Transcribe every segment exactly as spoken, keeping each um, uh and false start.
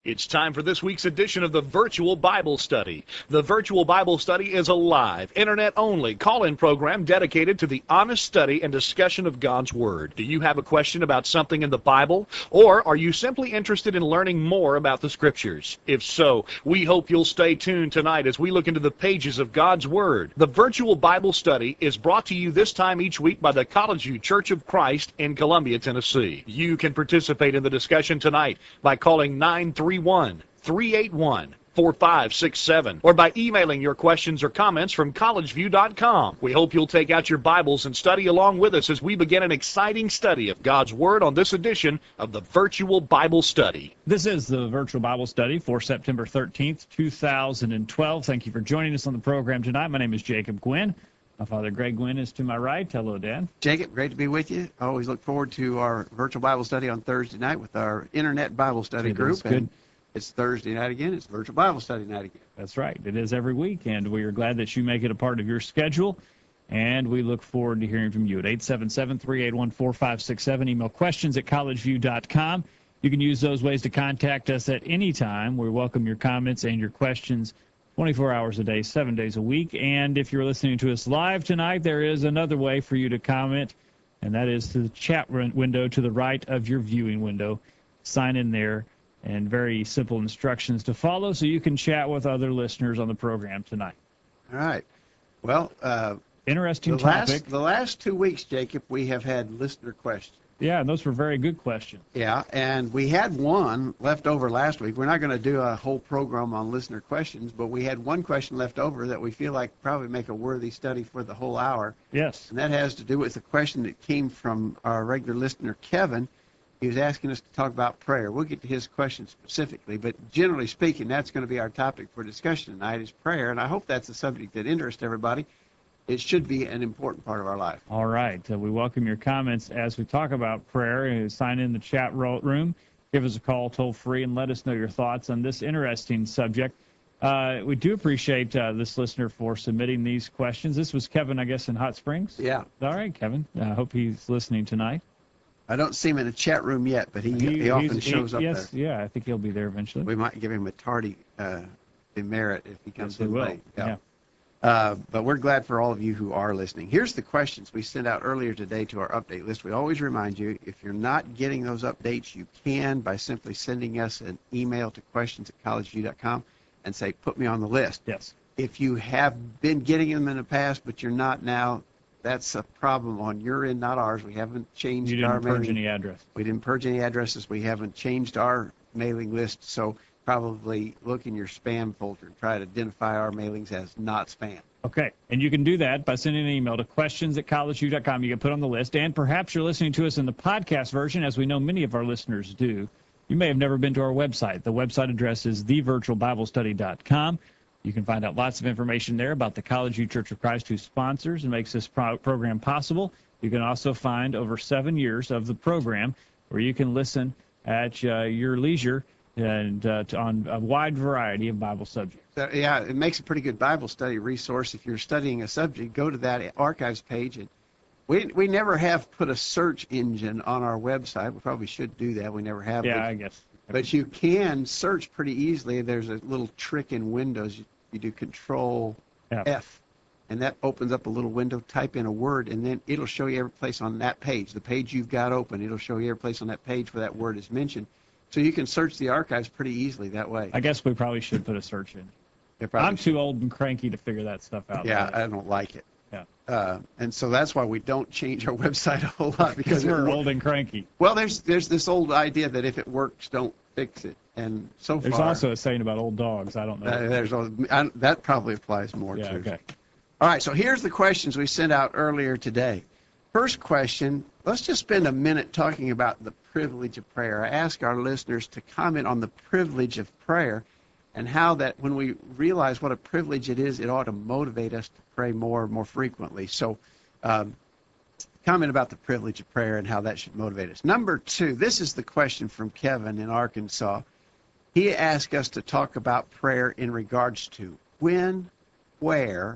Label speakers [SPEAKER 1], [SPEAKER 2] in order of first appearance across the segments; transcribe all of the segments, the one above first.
[SPEAKER 1] It's time for this week's edition of the Virtual Bible Study. The Virtual Bible Study is a live, internet-only call-in program dedicated to the honest study and discussion of God's Word. Do you have a question about something in the Bible? Or are you simply interested in learning more about the Scriptures? If so, we hope you'll stay tuned tonight as we look into the pages of God's Word. The Virtual Bible Study is brought to you this time each week by the College View Church of Christ in Columbia, Tennessee. You can participate in the discussion tonight by calling nine three one, three eight one, four five six seven or by emailing your questions or comments from college view dot com. We hope you'll take out your Bibles and study along with us as we begin an exciting study of God's Word on this edition of the Virtual Bible Study.
[SPEAKER 2] This is the Virtual Bible Study for September thirteenth, two thousand twelve. Thank you for joining us on the program tonight. My name is Jacob Gwynn. My father, Greg Gwynn, is to my right. Hello, Dad.
[SPEAKER 3] Jacob, great to be with you. I always look forward to our Virtual Bible Study on Thursday night with our Internet Bible Study
[SPEAKER 2] It
[SPEAKER 3] group.
[SPEAKER 2] is good.
[SPEAKER 3] And it's Thursday night again. It's Virtual Bible Study night again.
[SPEAKER 2] That's right. It is every week, and we are glad that you make it a part of your schedule, and we look forward to hearing from you at eight seven seven, three eight one, four five six seven. Email questions at college view dot com. You can use those ways to contact us at any time. We welcome your comments and your questions twenty-four hours a day, seven days a week. And if you're listening to us live tonight, there is another way for you to comment, and that is to the chat window to the right of your viewing window. Sign in there, and very simple instructions to follow so you can chat with other listeners on the program tonight.
[SPEAKER 3] All right. Well, uh,
[SPEAKER 2] Interesting
[SPEAKER 3] the
[SPEAKER 2] topic.
[SPEAKER 3] last, the last two weeks, Jacob, we have had listener questions.
[SPEAKER 2] Yeah, and those were very good questions.
[SPEAKER 3] Yeah, and we had one left over last week. We're not going to do a whole program on listener questions, but we had one question left over that we feel like probably make a worthy study for the whole hour.
[SPEAKER 2] Yes.
[SPEAKER 3] And that has to do with a question that came from our regular listener, Kevin. He was asking us to talk about prayer. We'll get to his question specifically, but generally speaking, that's going to be our topic for discussion tonight is prayer, and I hope that's a subject that interests everybody. It should be an important part of our life.
[SPEAKER 2] All right. Uh, we welcome your comments as we talk about prayer. Uh, sign in the chat ro- room, give us a call toll free, and let us know your thoughts on this interesting subject. Uh, we do appreciate uh, this listener for submitting these questions. This was Kevin, I guess, in Hot Springs?
[SPEAKER 3] Yeah.
[SPEAKER 2] All right, Kevin. I uh, hope he's listening tonight.
[SPEAKER 3] I don't see him in the chat room yet, but he,
[SPEAKER 2] He,
[SPEAKER 3] he often
[SPEAKER 2] he's-
[SPEAKER 3] shows
[SPEAKER 2] he,
[SPEAKER 3] up
[SPEAKER 2] yes,
[SPEAKER 3] there.
[SPEAKER 2] Yeah, I think he'll be there eventually.
[SPEAKER 3] We might give him a tardy uh, demerit if he comes
[SPEAKER 2] Yes, we
[SPEAKER 3] in
[SPEAKER 2] will.
[SPEAKER 3] late.
[SPEAKER 2] Yeah.
[SPEAKER 3] Uh, but we're glad for all of you who are listening. Here's the questions we sent out earlier today to our update list. We always remind you, if you're not getting those updates, you can by simply sending us an email to questions at college view dot com and say, put me on the list.
[SPEAKER 2] Yes.
[SPEAKER 3] If you have been getting them in the past, but you're not now, that's a problem on your end, not ours. We haven't changed
[SPEAKER 2] You
[SPEAKER 3] our
[SPEAKER 2] didn't purge
[SPEAKER 3] mailing.
[SPEAKER 2] any address.
[SPEAKER 3] We didn't purge any addresses. We haven't changed our mailing list, so probably look in your spam folder and try to identify our mailings as not spam.
[SPEAKER 2] Okay, and you can do that by sending an email to questions at college view dot com. You get put on the list, and perhaps you're listening to us in the podcast version, as we know many of our listeners do. You may have never been to our website. The website address is the virtual bible study dot com. You can find out lots of information there about the College View Church of Christ, who sponsors and makes this pro- program possible. You can also find over seven years of the program where you can listen at uh, your leisure and uh, to, on a wide variety of Bible subjects.
[SPEAKER 3] So, yeah, it makes a pretty good Bible study resource. If you're studying a subject, go to that archives page. And we we never have put a search engine on our website. We probably should do that. We never have.
[SPEAKER 2] Yeah,
[SPEAKER 3] but,
[SPEAKER 2] I guess.
[SPEAKER 3] But you can search pretty easily. There's a little trick in Windows. You, you do Control
[SPEAKER 2] Yeah.
[SPEAKER 3] F, and that opens up a little window. Type in a word, and then it'll show you every place on that page. The page you've got open, it'll show you every place on that page where that word is mentioned. So you can search the archives pretty easily that way.
[SPEAKER 2] I guess we probably should put a search in.
[SPEAKER 3] They probably
[SPEAKER 2] I'm
[SPEAKER 3] should.
[SPEAKER 2] too old and cranky to figure that stuff out.
[SPEAKER 3] Yeah,
[SPEAKER 2] but-
[SPEAKER 3] I don't like it.
[SPEAKER 2] Yeah.
[SPEAKER 3] Uh, and so that's why we don't change our website a whole lot because
[SPEAKER 2] because we're
[SPEAKER 3] it,
[SPEAKER 2] old and cranky.
[SPEAKER 3] well, there's there's this old idea that if it works, don't fix it. And so
[SPEAKER 2] There's
[SPEAKER 3] far,
[SPEAKER 2] also a saying about old dogs. I don't know.
[SPEAKER 3] uh, there's a, I, that probably applies more
[SPEAKER 2] yeah,
[SPEAKER 3] to.
[SPEAKER 2] okay.
[SPEAKER 3] All right, so here's the questions we sent out earlier today. First question, let's just spend a minute talking about the privilege of prayer. I ask our listeners to comment on the privilege of prayer and how that when we realize what a privilege it is, it ought to motivate us to pray more and more frequently. So um, comment about the privilege of prayer and how that should motivate us. Number two, this is the question from Kevin in Arkansas. He asked us to talk about prayer in regards to when, where,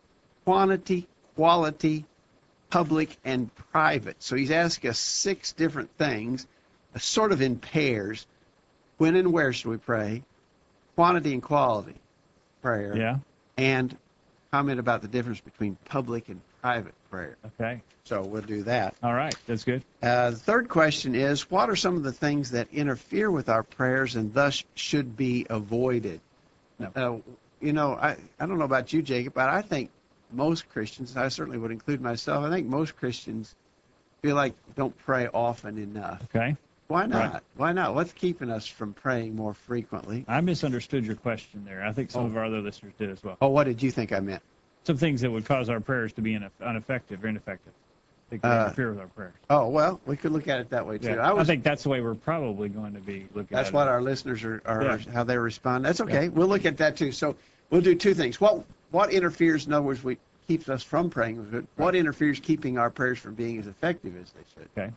[SPEAKER 3] quantity, quality, public, and private. So he's asked us six different things, uh, sort of in pairs. when and where should we pray, quantity and quality prayer,
[SPEAKER 2] Yeah.
[SPEAKER 3] and comment about the difference between public and private prayer.
[SPEAKER 2] Okay.
[SPEAKER 3] So we'll do that.
[SPEAKER 2] All right. That's good.
[SPEAKER 3] Uh, the third question is, what are some of the things that interfere with our prayers and thus should be avoided?
[SPEAKER 2] No.
[SPEAKER 3] Uh, you know, I, I don't know about you, Jacob, but I think most Christians, I certainly would include myself, I think most Christians feel like don't pray often enough.
[SPEAKER 2] Okay.
[SPEAKER 3] Why not?
[SPEAKER 2] Right.
[SPEAKER 3] Why not? What's keeping us from praying more frequently?
[SPEAKER 2] I misunderstood your question there. I think some
[SPEAKER 3] Oh.
[SPEAKER 2] of our other listeners did as well.
[SPEAKER 3] Oh, what did you think I meant?
[SPEAKER 2] Some things that would cause our prayers to be ineff- ineffective or ineffective. They could
[SPEAKER 3] Uh,
[SPEAKER 2] interfere with our prayers.
[SPEAKER 3] Oh, well, we could look at it that way, too.
[SPEAKER 2] Yeah.
[SPEAKER 3] I
[SPEAKER 2] I,
[SPEAKER 3] was,
[SPEAKER 2] think that's the way we're probably going to be looking at
[SPEAKER 3] that's
[SPEAKER 2] it.
[SPEAKER 3] what our listeners are, are
[SPEAKER 2] Yeah.
[SPEAKER 3] how they respond. That's okay. We'll look at that, too. So we'll do two things. What what interferes, in other words, we, keeps us from praying? What interferes keeping our prayers from being as effective as they should?
[SPEAKER 2] Okay.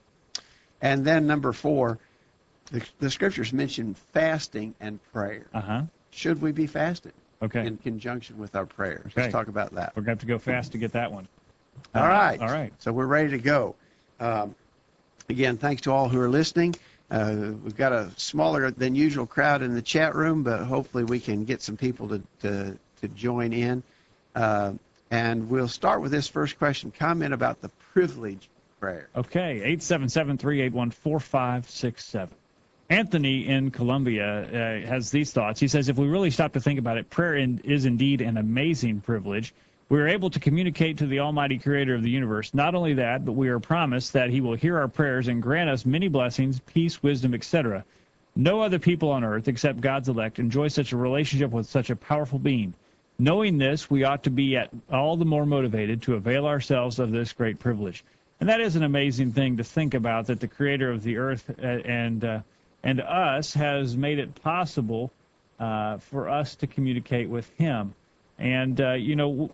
[SPEAKER 3] And then number four, the, the scriptures mention fasting and prayer.
[SPEAKER 2] Uh-huh.
[SPEAKER 3] Should we be fasting
[SPEAKER 2] Okay.
[SPEAKER 3] in conjunction with our prayers?
[SPEAKER 2] Okay.
[SPEAKER 3] Let's talk about that.
[SPEAKER 2] We're going to have to go fast to get that one.
[SPEAKER 3] All right.
[SPEAKER 2] All right.
[SPEAKER 3] So we're ready to go. Um, again, thanks to all who are listening. Uh, we've got a smaller than usual crowd in the chat room, but hopefully we can get some people to, to, to join in. Uh, and we'll start with this first question. Comment about the privilege of prayer.
[SPEAKER 2] Okay, eight seven seven, three eight one, four five six seven. Anthony in Colombia uh, has these thoughts. He says, if we really stop to think about it, prayer in, is indeed an amazing privilege. We are able to communicate to the Almighty Creator of the universe. Not only that, but we are promised that He will hear our prayers and grant us many blessings, peace, wisdom, et cetera. No other people on earth, except God's elect, enjoy such a relationship with such a powerful being. Knowing this, we ought to be at all the more motivated to avail ourselves of this great privilege. And that is an amazing thing to think about, that the Creator of the earth uh, and uh, and us has made it possible uh, for us to communicate with Him. And, uh, you know,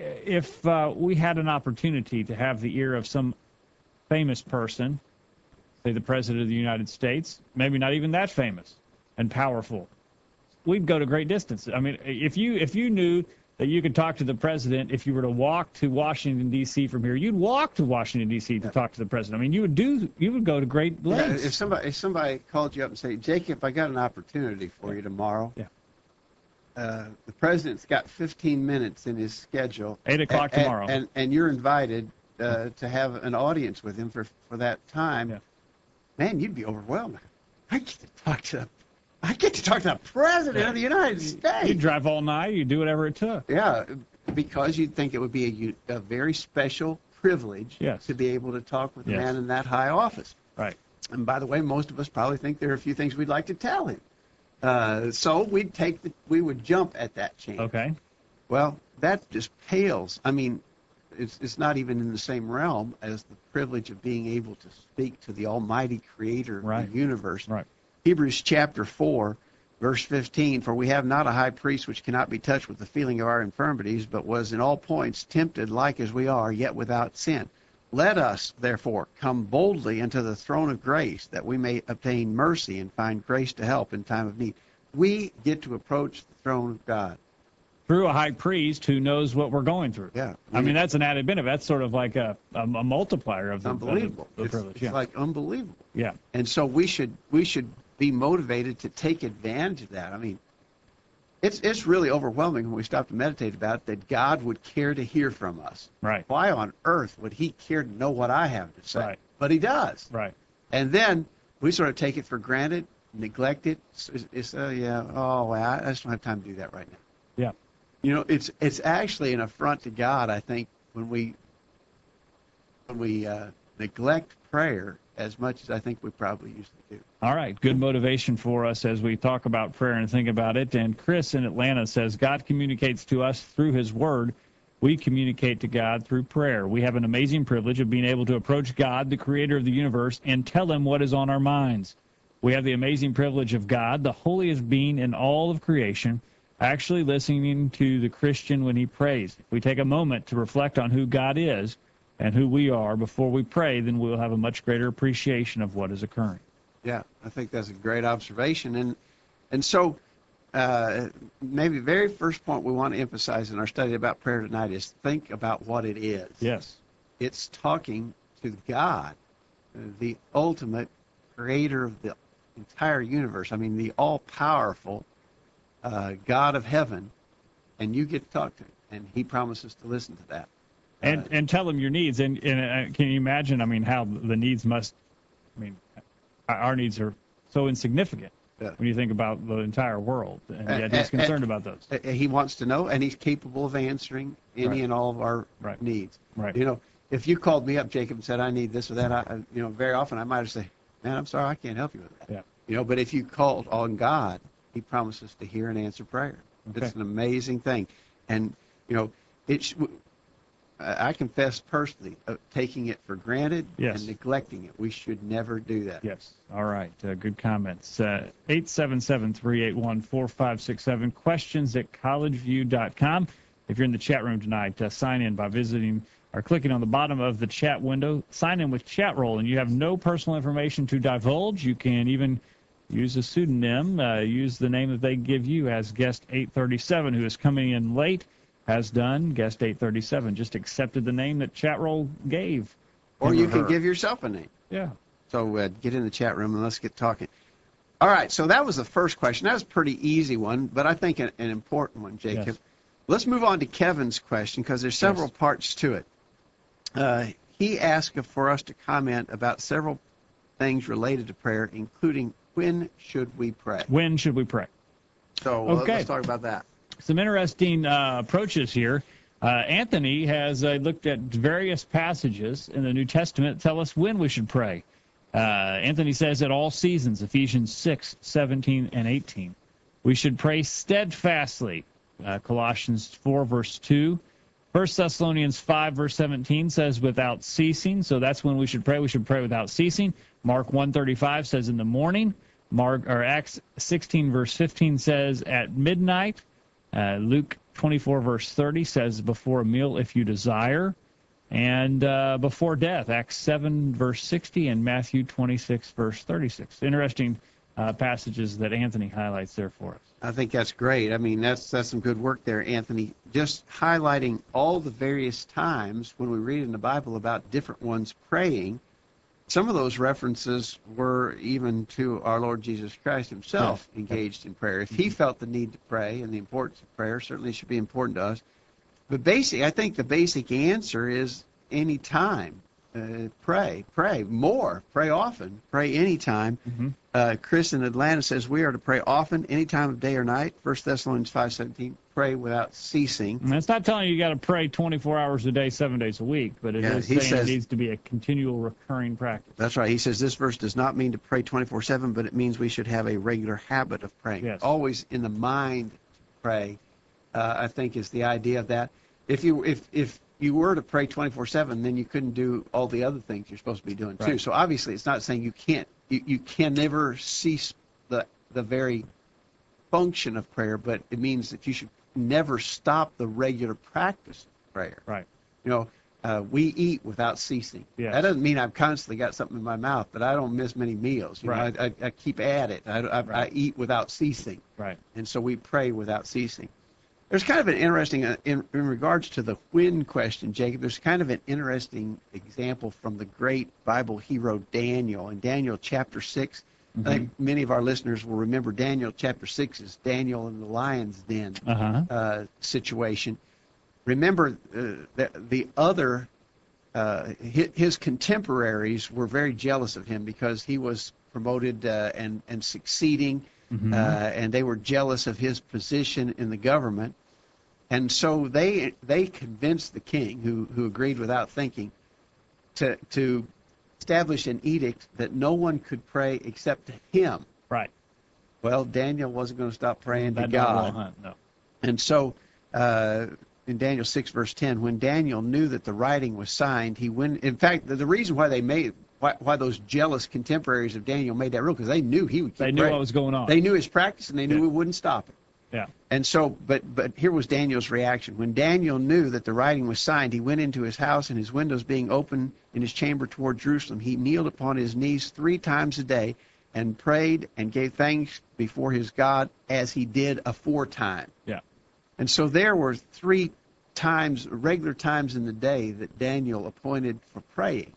[SPEAKER 2] if uh, we had an opportunity to have the ear of some famous person, say the President of the United States, maybe not even that famous and powerful, we'd go to great distances. I mean, if you if you knew that you could talk to the president, if you were to walk to Washington, D C from here, you'd walk to Washington, D C to talk to the president. I mean, you would do, you would go to great
[SPEAKER 3] Yeah,
[SPEAKER 2] lengths.
[SPEAKER 3] if somebody if somebody called you up and said, Jacob, I got an opportunity for you tomorrow.
[SPEAKER 2] Yeah.
[SPEAKER 3] Uh, the president's got fifteen minutes in his schedule.
[SPEAKER 2] Eight o'clock
[SPEAKER 3] and,
[SPEAKER 2] tomorrow.
[SPEAKER 3] And, and you're invited uh, to have an audience with him for, for that time.
[SPEAKER 2] Yeah.
[SPEAKER 3] Man, you'd be overwhelmed. I get to talk to I get to talk to the president
[SPEAKER 2] Yeah.
[SPEAKER 3] of the United States.
[SPEAKER 2] You'd drive all night, you'd do whatever it took.
[SPEAKER 3] Yeah, because you'd think it would be a, u- a very special privilege
[SPEAKER 2] Yes.
[SPEAKER 3] to be able to talk with a
[SPEAKER 2] Yes.
[SPEAKER 3] man in that high office.
[SPEAKER 2] Right.
[SPEAKER 3] And by the way, most of us probably think there are a few things we'd like to tell him. Uh, so we'd take the, we would jump at that chance.
[SPEAKER 2] Okay.
[SPEAKER 3] Well, that just pales. I mean, it's it's not even in the same realm as the privilege of being able to speak to the Almighty Creator of
[SPEAKER 2] Right.
[SPEAKER 3] the universe.
[SPEAKER 2] Right.
[SPEAKER 3] Hebrews chapter four, verse fifteen, for we have not a high priest which cannot be touched with the feeling of our infirmities, but was in all points tempted like as we are, yet without sin. Let us, therefore, come boldly into the throne of grace, that we may obtain mercy and find grace to help in time of need. We get to approach the throne of God.
[SPEAKER 2] Through a high priest who knows what we're going through.
[SPEAKER 3] Yeah.
[SPEAKER 2] I mean, that's an added benefit. That's sort of like a, a, a multiplier of the, of the-
[SPEAKER 3] unbelievable.
[SPEAKER 2] the
[SPEAKER 3] It's,
[SPEAKER 2] privilege.
[SPEAKER 3] it's
[SPEAKER 2] Yeah.
[SPEAKER 3] like unbelievable.
[SPEAKER 2] yeah.
[SPEAKER 3] And so we should we should be motivated to take advantage of that. I mean, it's it's really overwhelming when we stop to meditate about it, that God would care to hear from us.
[SPEAKER 2] Right.
[SPEAKER 3] Why on earth would He care to know what I have to say?
[SPEAKER 2] Right.
[SPEAKER 3] But He does.
[SPEAKER 2] Right.
[SPEAKER 3] And then we sort of take it for granted, neglect it. It's, it's uh, yeah, oh, well, I just don't have time to do that right now.
[SPEAKER 2] Yeah.
[SPEAKER 3] You know, it's it's actually an affront to God, I think, when we when we uh, neglect prayer as much as I think we probably usually do.
[SPEAKER 2] All right. Good motivation for us as we talk about prayer and think about it. And Chris in Atlanta says, God communicates to us through His Word. We communicate to God through prayer. We have an amazing privilege of being able to approach God, the Creator of the universe, and tell Him what is on our minds. We have the amazing privilege of God, the holiest being in all of creation, actually listening to the Christian when he prays. If we take a moment to reflect on who God is and who we are before we pray, then we'll have a much greater appreciation of what is occurring.
[SPEAKER 3] Yeah, I think that's a great observation. And and so uh, maybe the very first point we want to emphasize in our study about prayer tonight is think about what it is.
[SPEAKER 2] Yes.
[SPEAKER 3] It's talking to God, the ultimate creator of the entire universe. I mean, the all-powerful uh, God of heaven, and you get to talk to him, and he promises to listen to that.
[SPEAKER 2] And
[SPEAKER 3] Uh,
[SPEAKER 2] and tell him your needs. And, and uh, can you imagine, I mean, how the needs must, I mean, our needs are so insignificant
[SPEAKER 3] Yeah.
[SPEAKER 2] when you think about the entire world. And yet
[SPEAKER 3] Uh,
[SPEAKER 2] he's
[SPEAKER 3] uh,
[SPEAKER 2] concerned
[SPEAKER 3] uh,
[SPEAKER 2] about those.
[SPEAKER 3] uh, he wants to know, and he's capable of answering any
[SPEAKER 2] Right.
[SPEAKER 3] and all of our
[SPEAKER 2] Right.
[SPEAKER 3] needs.
[SPEAKER 2] Right.
[SPEAKER 3] You know, if you called me up, Jacob, and said, I need this or that, I, I- you know, very often I might have said, man, I'm sorry, I can't help you with that.
[SPEAKER 2] Yeah.
[SPEAKER 3] You know, but if you called on God, he promises to hear and answer prayer.
[SPEAKER 2] Okay.
[SPEAKER 3] It's an amazing thing. And, you know, it's, I confess personally, uh, taking it for granted
[SPEAKER 2] Yes.
[SPEAKER 3] and neglecting it. We should never do that.
[SPEAKER 2] Yes. All right. Uh, good comments. Uh, eight seven seven, three eight one, four five six seven. Questions at collegeview dot com. If you're in the chat room tonight, uh, sign in by visiting or clicking on the bottom of the chat window. Sign in with Chatroll, and you have no personal information to divulge. You can even use a pseudonym. Uh, use the name that they give you, as guest eight thirty-seven, who is coming in late. Has done. Guest eight thirty-seven just accepted the name that Chatroll gave.
[SPEAKER 3] Or
[SPEAKER 2] him
[SPEAKER 3] you can
[SPEAKER 2] her.
[SPEAKER 3] give yourself a name.
[SPEAKER 2] Yeah.
[SPEAKER 3] So uh, get in the chat room and let's get talking. All right, so that was the first question. That was a pretty easy one, but I think an, an important one, Jacob.
[SPEAKER 2] Yes.
[SPEAKER 3] Let's move on to Kevin's question because there's several
[SPEAKER 2] Yes.
[SPEAKER 3] parts to it. Uh, he asked for us to comment about several things related to prayer, including when should we pray.
[SPEAKER 2] When should we pray?
[SPEAKER 3] So uh,
[SPEAKER 2] Okay.
[SPEAKER 3] let's talk about that.
[SPEAKER 2] Some interesting uh, approaches here. Uh, Anthony has uh, looked at various passages in the New Testament that tell us when we should pray. Uh, Anthony says at all seasons, Ephesians six, seventeen, and eighteen. We should pray steadfastly, uh, Colossians four, verse two. First Thessalonians five, verse seventeen says without ceasing, so that's when we should pray. We should pray without ceasing. Mark one thirty-five says in the morning. Mark, or Acts sixteen, verse fifteen says at midnight. Uh, Luke twenty-four, verse thirty says before a meal if you desire. And uh, before death, Acts seven, verse sixty, and Matthew twenty-six, verse thirty-six. Interesting uh, passages that Anthony highlights there for us.
[SPEAKER 3] I think that's great. I mean, that's that's some good work there, Anthony. Just highlighting all the various times when we read in the Bible about different ones praying. Some of those references were even to our Lord Jesus Christ himself
[SPEAKER 2] Yes.
[SPEAKER 3] engaged in prayer. If he felt the need to pray and the importance of prayer, certainly should be important to us. But basic, I think the basic answer is any time. Uh, pray, pray more, pray often, pray anytime.
[SPEAKER 2] Mm-hmm.
[SPEAKER 3] Uh, Chris in Atlanta says we are to pray often, any time of day or night. First Thessalonians five seventeen, pray without ceasing.
[SPEAKER 2] And it's not telling you you got to pray twenty-four hours a day, seven days a week, but it
[SPEAKER 3] Yeah,
[SPEAKER 2] is
[SPEAKER 3] he
[SPEAKER 2] saying
[SPEAKER 3] says-
[SPEAKER 2] it needs to be a continual, recurring practice.
[SPEAKER 3] That's right. He says this verse does not mean to pray twenty-four seven, but it means we should have a regular habit of praying.
[SPEAKER 2] Yes.
[SPEAKER 3] Always in the mind to pray, uh, I think is the idea of that. If you if if you were to pray twenty-four seven, then you couldn't do all the other things you're supposed to be doing too.
[SPEAKER 2] Right.
[SPEAKER 3] So obviously it's not saying you can't, you, you can never cease the the very function of prayer, but it means that you should never stop the regular practice of prayer.
[SPEAKER 2] Right.
[SPEAKER 3] You know, uh, we eat without ceasing.
[SPEAKER 2] Yes.
[SPEAKER 3] That doesn't mean I've constantly got something in my mouth, but I don't miss many meals. You
[SPEAKER 2] Right.
[SPEAKER 3] know, I, I, I keep at it. I, I, I
[SPEAKER 2] Right.
[SPEAKER 3] eat without ceasing.
[SPEAKER 2] Right.
[SPEAKER 3] And so we pray without ceasing. There's kind of an interesting, uh, in, in regards to the when question, Jacob, there's kind of an interesting example from the great Bible hero Daniel. In Daniel chapter six,
[SPEAKER 2] Mm-hmm.
[SPEAKER 3] I think many of our listeners will remember Daniel chapter six is Daniel in the lion's den
[SPEAKER 2] Uh-huh.
[SPEAKER 3] uh, situation. Remember, uh, the, the other, uh, his, his contemporaries were very jealous of him because he was promoted uh, and, and succeeding,
[SPEAKER 2] Mhm.
[SPEAKER 3] uh, and they were jealous of his position in the government. And so they they convinced the king, who, who agreed without thinking, to, to establish an edict that no one could pray except to him.
[SPEAKER 2] Right.
[SPEAKER 3] Well, Daniel wasn't going to stop praying to
[SPEAKER 2] That dog
[SPEAKER 3] God.
[SPEAKER 2] won't hunt, no.
[SPEAKER 3] And so uh, in Daniel six, verse ten, when Daniel knew that the writing was signed, he went. In fact, the, the reason why they made, why, why those jealous contemporaries of Daniel made that rule, because they knew he would keep
[SPEAKER 2] They knew
[SPEAKER 3] praying.
[SPEAKER 2] what was going on.
[SPEAKER 3] They knew his practice, and they knew
[SPEAKER 2] Yeah.
[SPEAKER 3] he wouldn't stop it.
[SPEAKER 2] Yeah.
[SPEAKER 3] And so, but but here was Daniel's reaction. When Daniel knew that the writing was signed, he went into his house, and his windows being open in his chamber toward Jerusalem, he kneeled upon his knees three times a day and prayed and gave thanks before his God as he did aforetime.
[SPEAKER 2] Yeah.
[SPEAKER 3] And so there were three times, regular times in the day that Daniel appointed for praying.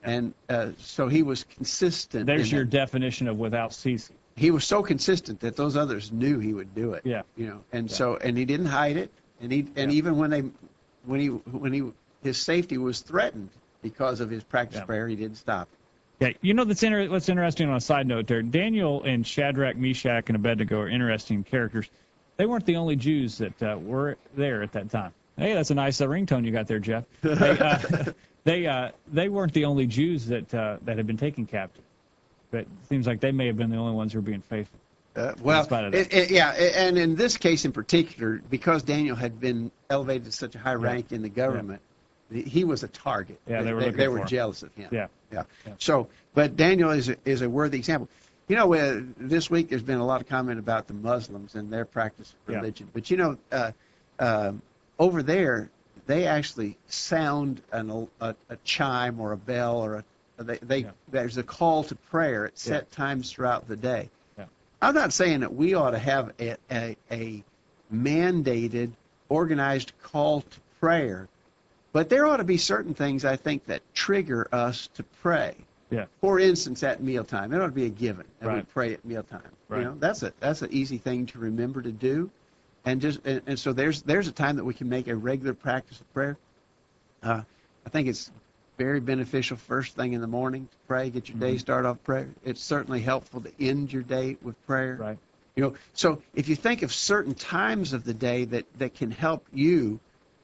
[SPEAKER 3] And uh, so he was consistent.
[SPEAKER 2] There's
[SPEAKER 3] in
[SPEAKER 2] your
[SPEAKER 3] that.
[SPEAKER 2] definition of without ceasing.
[SPEAKER 3] He was so consistent that those others knew he would do it.
[SPEAKER 2] Yeah.
[SPEAKER 3] You know, and
[SPEAKER 2] Yeah.
[SPEAKER 3] so and he didn't hide it, and he and
[SPEAKER 2] Yeah.
[SPEAKER 3] even when they when he when he his safety was threatened because of his practice
[SPEAKER 2] Yeah.
[SPEAKER 3] prayer, he didn't stop it.
[SPEAKER 2] Yeah, you know that's inter- what's interesting on a side note there. Daniel and Shadrach, Meshach, and Abednego are interesting characters. They weren't the only Jews that uh, were there at that time. Hey, that's a nice uh, ringtone you got there, Jeff. They uh, they, uh, they weren't the only Jews that uh, that had been taken captive. But it seems like they may have been the only ones who were being faithful.
[SPEAKER 3] Uh, well,
[SPEAKER 2] spite of that.
[SPEAKER 3] it, it, yeah, a- and in this case in particular, because Daniel had been elevated to such a high rank in the government, he- he was a target.
[SPEAKER 2] Yeah, they were
[SPEAKER 3] they,
[SPEAKER 2] looking
[SPEAKER 3] they
[SPEAKER 2] for
[SPEAKER 3] were
[SPEAKER 2] him.
[SPEAKER 3] jealous of him.
[SPEAKER 2] Yeah.
[SPEAKER 3] yeah.
[SPEAKER 2] Yeah.
[SPEAKER 3] So, but Daniel is a, is a worthy example. You know, uh, this week there's been a lot of comment about the Muslims and their practice of
[SPEAKER 2] Yeah.
[SPEAKER 3] religion. But you know, uh, uh, over there, they actually sound an, a, a chime or a bell or a they, they
[SPEAKER 2] Yeah.
[SPEAKER 3] there's a call to prayer at set
[SPEAKER 2] Yeah.
[SPEAKER 3] times throughout the day.
[SPEAKER 2] Yeah.
[SPEAKER 3] I'm not saying that we ought to have a, a, a mandated, organized call to prayer, but there ought to be certain things I think that trigger us to pray.
[SPEAKER 2] Yeah.
[SPEAKER 3] For instance, at mealtime, it ought to be a given that we
[SPEAKER 2] Right.
[SPEAKER 3] pray at mealtime.
[SPEAKER 2] Right.
[SPEAKER 3] You know, that's a that's an easy thing to remember to do, and just and, and so there's there's a time that we can make a regular practice of prayer. Uh, I think it's very beneficial first thing in the morning to pray, get your day
[SPEAKER 2] Mhm.
[SPEAKER 3] started off prayer. It's certainly helpful to end your day with prayer.
[SPEAKER 2] Right.
[SPEAKER 3] You know, so if you think of certain times of the day that that can help you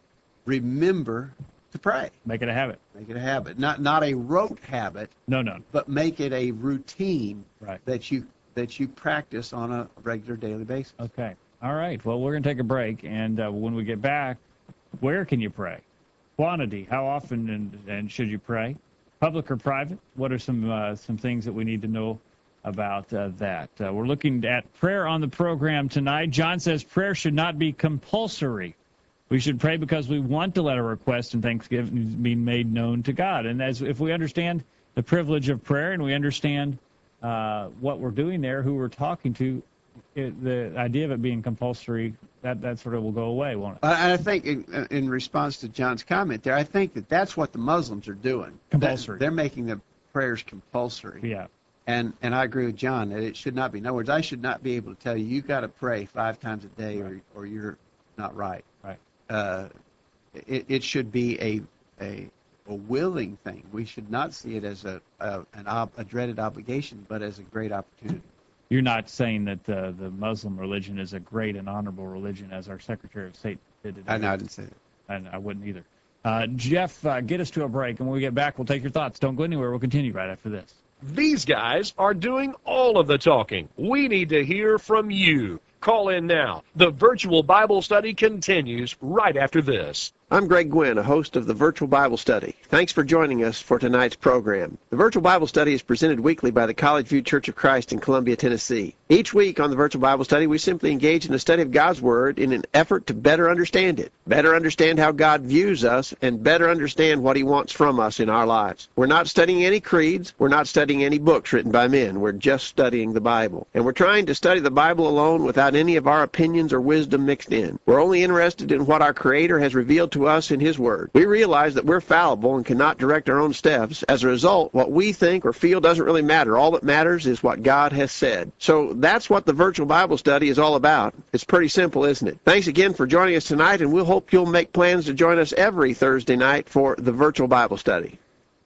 [SPEAKER 3] remember to pray,
[SPEAKER 2] Make it a habit.
[SPEAKER 3] make it a habit, not not a rote habit,
[SPEAKER 2] No, no.
[SPEAKER 3] but make it a routine
[SPEAKER 2] Right.
[SPEAKER 3] that you that you practice on a regular daily basis.
[SPEAKER 2] Okay. All right. Well, we're going to take a break, and uh, when we get back, where can you pray? Quantity. How often and, and should you pray? Public or private? What are some uh, some things that we need to know about uh, that? Uh, we're looking at prayer on the program tonight. John says prayer should not be compulsory. We should pray because we want to let our requests and thanksgiving be made known to God. And as if we understand the privilege of prayer and we understand uh, what we're doing there, who we're talking to, it, the idea of it being compulsory, that, that sort of will go away, won't it?
[SPEAKER 3] Uh, I think in, in response to John's comment there, I think that that's what the Muslims are doing.
[SPEAKER 2] Compulsory.
[SPEAKER 3] They're, they're making the prayers compulsory.
[SPEAKER 2] Yeah.
[SPEAKER 3] And and I agree with John that it should not be. In other words, I should not be able to tell you you got to pray five times a day
[SPEAKER 2] Right.
[SPEAKER 3] or or you're not right.
[SPEAKER 2] Right.
[SPEAKER 3] Uh, it, it should be a, a a willing thing. We should not see it as a a, an ob, a dreaded obligation, but as a great opportunity.
[SPEAKER 2] You're not saying that uh, the Muslim religion is a great and honorable religion, as our Secretary of State did today.
[SPEAKER 3] I know I didn't say that.
[SPEAKER 2] And I wouldn't either. Uh, Jeff, uh, get us to a break, and when we get back, we'll take your thoughts. Don't go anywhere. We'll continue right after this.
[SPEAKER 1] These guys are doing all of the talking. We need to hear from you. Call in now. The virtual Bible study continues right after this.
[SPEAKER 3] I'm Greg Gwynn, a host of the Virtual Bible Study. Thanks for joining us for tonight's program. The Virtual Bible Study is presented weekly by the College View Church of Christ in Columbia, Tennessee. Each week on the Virtual Bible Study, we simply engage in the study of God's Word in an effort to better understand it, better understand how God views us, and better understand what He wants from us in our lives. We're not studying any creeds. We're not studying any books written by men. We're just studying the Bible. And we're trying to study the Bible alone without any of our opinions or wisdom mixed in. We're only interested in what our Creator has revealed to to us in His Word. We realize that we're fallible and cannot direct our own steps. As a result, what we think or feel doesn't really matter. All that matters is what God has said. So that's what the Virtual Bible Study is all about. It's pretty simple, isn't it? Thanks again for joining us tonight, and we'll hope you'll make plans to join us every Thursday night for the Virtual Bible Study.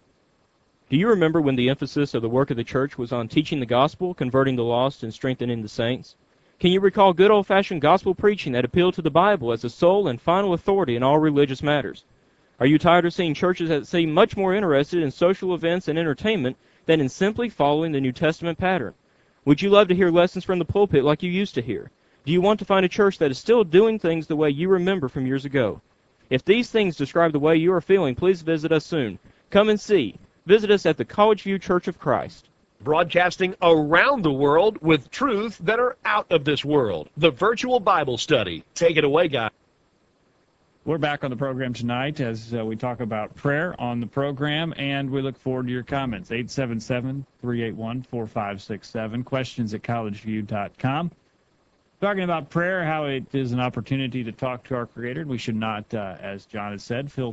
[SPEAKER 4] Do you remember when the emphasis of the work of the church was on teaching the gospel, converting the lost, and strengthening the saints? Can you recall good old-fashioned gospel preaching that appealed to the Bible as the sole and final authority in all religious matters? Are you tired of seeing churches that seem much more interested in social events and entertainment than in simply following the New Testament pattern? Would you love to hear lessons from the pulpit like you used to hear? Do you want to find a church that is still doing things the way you remember from years ago? If these things describe the way you are feeling, please visit us soon. Come and see. Visit us at the College View Church of Christ.
[SPEAKER 1] Broadcasting around the world with truths that are out of this world. The Virtual Bible Study. Take it away, guys.
[SPEAKER 2] We're back on the program tonight as uh, we talk about prayer on the program, and we look forward to your comments. eight seven seven, three eight one, four five six seven, questions at college view dot com. Talking about prayer, how it is an opportunity to talk to our Creator. We should not, uh, as John has said, feel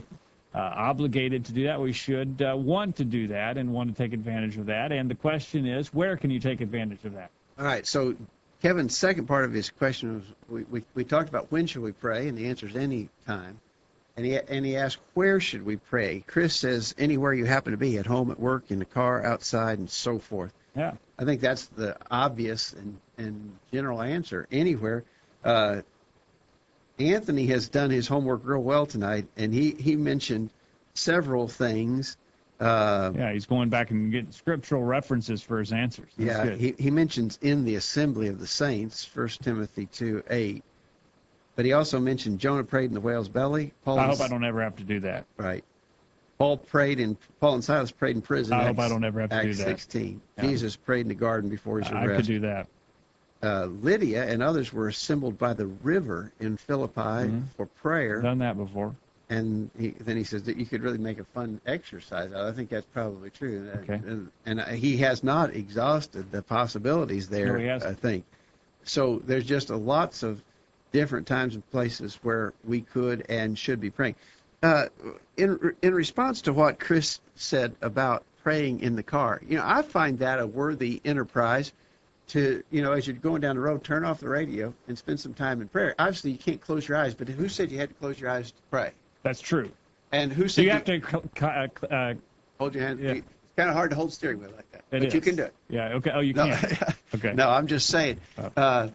[SPEAKER 2] uh, obligated to do that. We should uh, want to do that and want to take advantage of that. And the question is, where can you take advantage of that?
[SPEAKER 3] All right, so Kevin's second part of his question was, we, we, we talked about when should we pray, and the answer is any time. And he, and he asked, where should we pray? Chris says, anywhere you happen to be, at home, at work, in the car, outside, and so forth.
[SPEAKER 2] Yeah.
[SPEAKER 3] I think that's the obvious and, and general answer, anywhere. Uh, Anthony has done his homework real well tonight, and he, he mentioned several things. Uh,
[SPEAKER 2] Yeah, he's going back and getting scriptural references for his answers. That's
[SPEAKER 3] yeah,
[SPEAKER 2] good.
[SPEAKER 3] he, he mentions in the assembly of the saints, First Timothy two eight. But he also mentioned Jonah prayed in the whale's belly. Paul
[SPEAKER 2] I
[SPEAKER 3] and-
[SPEAKER 2] hope I don't ever have to do that.
[SPEAKER 3] Right. Paul prayed in Paul and Silas prayed in prison.
[SPEAKER 2] I
[SPEAKER 3] Acts,
[SPEAKER 2] hope I don't ever have to do
[SPEAKER 3] Acts
[SPEAKER 2] that.
[SPEAKER 3] sixteen.
[SPEAKER 2] Yeah.
[SPEAKER 3] Jesus prayed in the garden before his
[SPEAKER 2] I could
[SPEAKER 3] arrest.
[SPEAKER 2] do that.
[SPEAKER 3] Uh, Lydia and others were assembled by the river in Philippi
[SPEAKER 2] Mhm.
[SPEAKER 3] for prayer.
[SPEAKER 2] Done that before.
[SPEAKER 3] And he, then he says that you could really make a fun exercise. I think that's probably true.
[SPEAKER 2] Okay.
[SPEAKER 3] And, and he has not exhausted the possibilities there,
[SPEAKER 2] No, he hasn't.
[SPEAKER 3] I think. So there's just a lots of different times and places where we could and should be praying. Uh, in in response to what Chris said about praying in the car, you know, I find that a worthy enterprise to, you know, as you're going down the road, turn off the radio and spend some time in prayer. Obviously, you can't close your eyes, but who said you had to close your eyes to pray?
[SPEAKER 2] That's true.
[SPEAKER 3] And who
[SPEAKER 2] So
[SPEAKER 3] said
[SPEAKER 2] you have to cl- cl- uh, uh,
[SPEAKER 3] hold your hand?
[SPEAKER 2] Yeah.
[SPEAKER 3] It's kind of hard to hold steering wheel like that,
[SPEAKER 2] It
[SPEAKER 3] but you
[SPEAKER 2] is.
[SPEAKER 3] can do it.
[SPEAKER 2] Yeah. Okay. Oh, you
[SPEAKER 3] No,
[SPEAKER 2] can. Okay.
[SPEAKER 3] no, I'm just saying. Uh,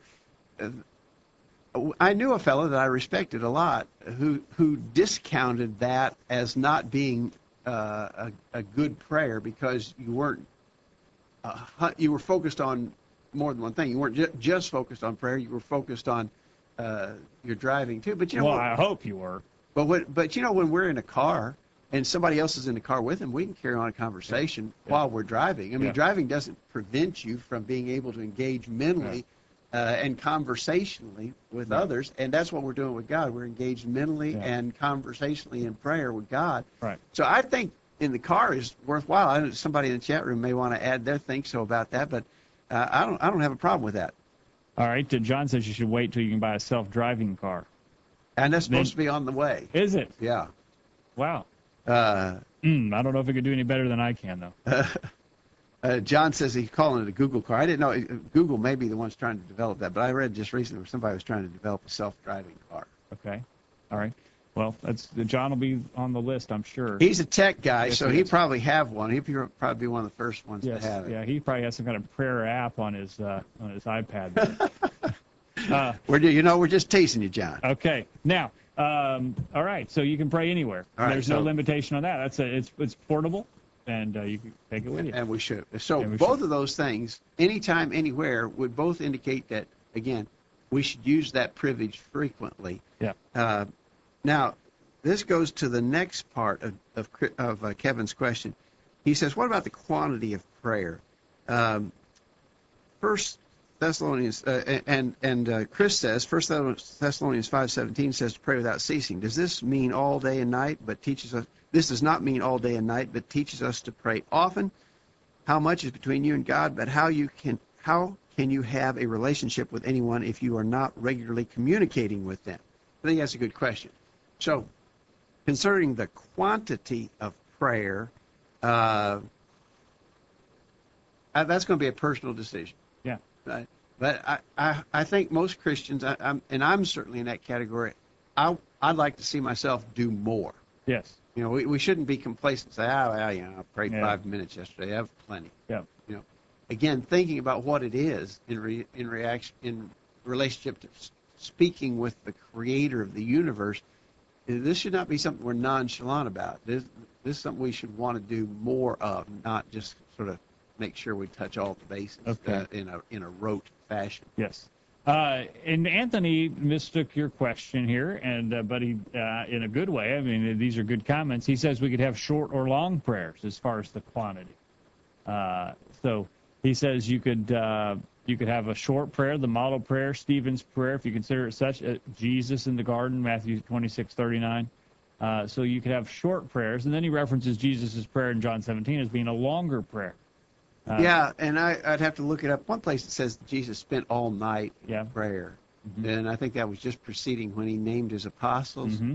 [SPEAKER 3] I knew a fellow that I respected a lot who who discounted that as not being uh, a, a good prayer because you weren't uh, hu- you were focused on more than one thing. You weren't ju- just focused on prayer. You were focused on uh, your driving too. But you know,
[SPEAKER 2] Well,
[SPEAKER 3] what-
[SPEAKER 2] I hope you were.
[SPEAKER 3] but when, but you know, when we're in a car and somebody else is in the car with them, we can carry on a conversation
[SPEAKER 2] Yeah.
[SPEAKER 3] while we're driving. I mean,
[SPEAKER 2] Yeah.
[SPEAKER 3] driving doesn't prevent you from being able to engage mentally uh, and conversationally with
[SPEAKER 2] Right.
[SPEAKER 3] others, and that's what we're doing with God. We're engaged mentally
[SPEAKER 2] Yeah.
[SPEAKER 3] and conversationally in prayer with God.
[SPEAKER 2] Right.
[SPEAKER 3] So I think in the car is worthwhile. I know somebody in the chat room may want to add their think so about that, but uh, I don't. I don't have a problem with that.
[SPEAKER 2] All right. uh, John says you should wait till you can buy a self-driving car.
[SPEAKER 3] And that's supposed
[SPEAKER 2] Then-
[SPEAKER 3] to be on the way.
[SPEAKER 2] Is it?
[SPEAKER 3] Yeah.
[SPEAKER 2] Wow.
[SPEAKER 3] Uh,
[SPEAKER 2] Mm, I don't know if it could do any better than I can, though.
[SPEAKER 3] Uh, John says he's calling it a Google car. I didn't know. uh, Google may be the ones trying to develop that, but I read just recently where somebody was trying to develop a self-driving car.
[SPEAKER 2] Okay. All right. Well, that's John will be on the list, I'm sure.
[SPEAKER 3] He's a tech guy,
[SPEAKER 2] Yes,
[SPEAKER 3] so
[SPEAKER 2] he
[SPEAKER 3] he
[SPEAKER 2] is.
[SPEAKER 3] probably have one. He'd be- probably be one of the first ones
[SPEAKER 2] Yes.
[SPEAKER 3] to have it.
[SPEAKER 2] Yeah. He probably has some kind of prayer app on his uh, on his iPad. uh,
[SPEAKER 3] We're, ju- you know, we're just teasing you, John.
[SPEAKER 2] okay. Now, um, all right. So you can pray anywhere.
[SPEAKER 3] All right,
[SPEAKER 2] There's no
[SPEAKER 3] so-
[SPEAKER 2] limitation on that. That's a, it's it's portable, and uh, you can take it with you.
[SPEAKER 3] And we should. So
[SPEAKER 2] And we
[SPEAKER 3] both
[SPEAKER 2] should.
[SPEAKER 3] of those things, anytime, anywhere, would both indicate that, again, we should use that privilege frequently.
[SPEAKER 2] Yeah.
[SPEAKER 3] Uh, now, this goes to the next part of, of, Chri- of uh, Kevin's question. He says, what about the quantity of prayer? Um, First Thessalonians, uh, and, and uh, Chris says, First Thessalonians five seventeen says to pray without ceasing. Does this mean all day and night, but teaches us, this does not mean all day and night, but teaches us to pray often? How much is between you and God, but how you can, how can you have a relationship with anyone if you are not regularly communicating with them? I think that's a good question. So, concerning the quantity of prayer, uh, uh, that's going to be a personal decision.
[SPEAKER 2] Yeah.
[SPEAKER 3] Right? But I, I, I think most Christians, I, I'm, and I'm certainly in that category, I, I'd like to see myself do more.
[SPEAKER 2] Yes.
[SPEAKER 3] You know, we, we shouldn't be complacent and say, oh, well, you know, I prayed
[SPEAKER 2] Yeah.
[SPEAKER 3] five minutes yesterday. I have plenty.
[SPEAKER 2] Yeah.
[SPEAKER 3] You know, again, thinking about what it is in re, in reaction, in relationship to s- speaking with the creator of the universe, uh, this should not be something we're nonchalant about. This, this is something we should want to do more of, not just sort of make sure we touch all the bases
[SPEAKER 2] Okay.
[SPEAKER 3] uh, in a in a rote fashion.
[SPEAKER 2] Yes. Uh, and Anthony mistook your question here, and uh, but he, uh, in a good way. I mean, these are good comments. He says we could have short or long prayers as far as the quantity. Uh, so he says you could uh, you could have a short prayer, the model prayer, Stephen's prayer, if you consider it such. Uh, Jesus in the garden, Matthew twenty-six thirty-nine. Uh, so you could have short prayers, and then he references Jesus' prayer in John seventeen as being a longer prayer. Uh,
[SPEAKER 3] Yeah, and I, I'd have to look it up. One place it says Jesus spent all night
[SPEAKER 2] Yeah.
[SPEAKER 3] in prayer.
[SPEAKER 2] Mhm.
[SPEAKER 3] And I think that was just preceding when he named his apostles.
[SPEAKER 2] Mhm.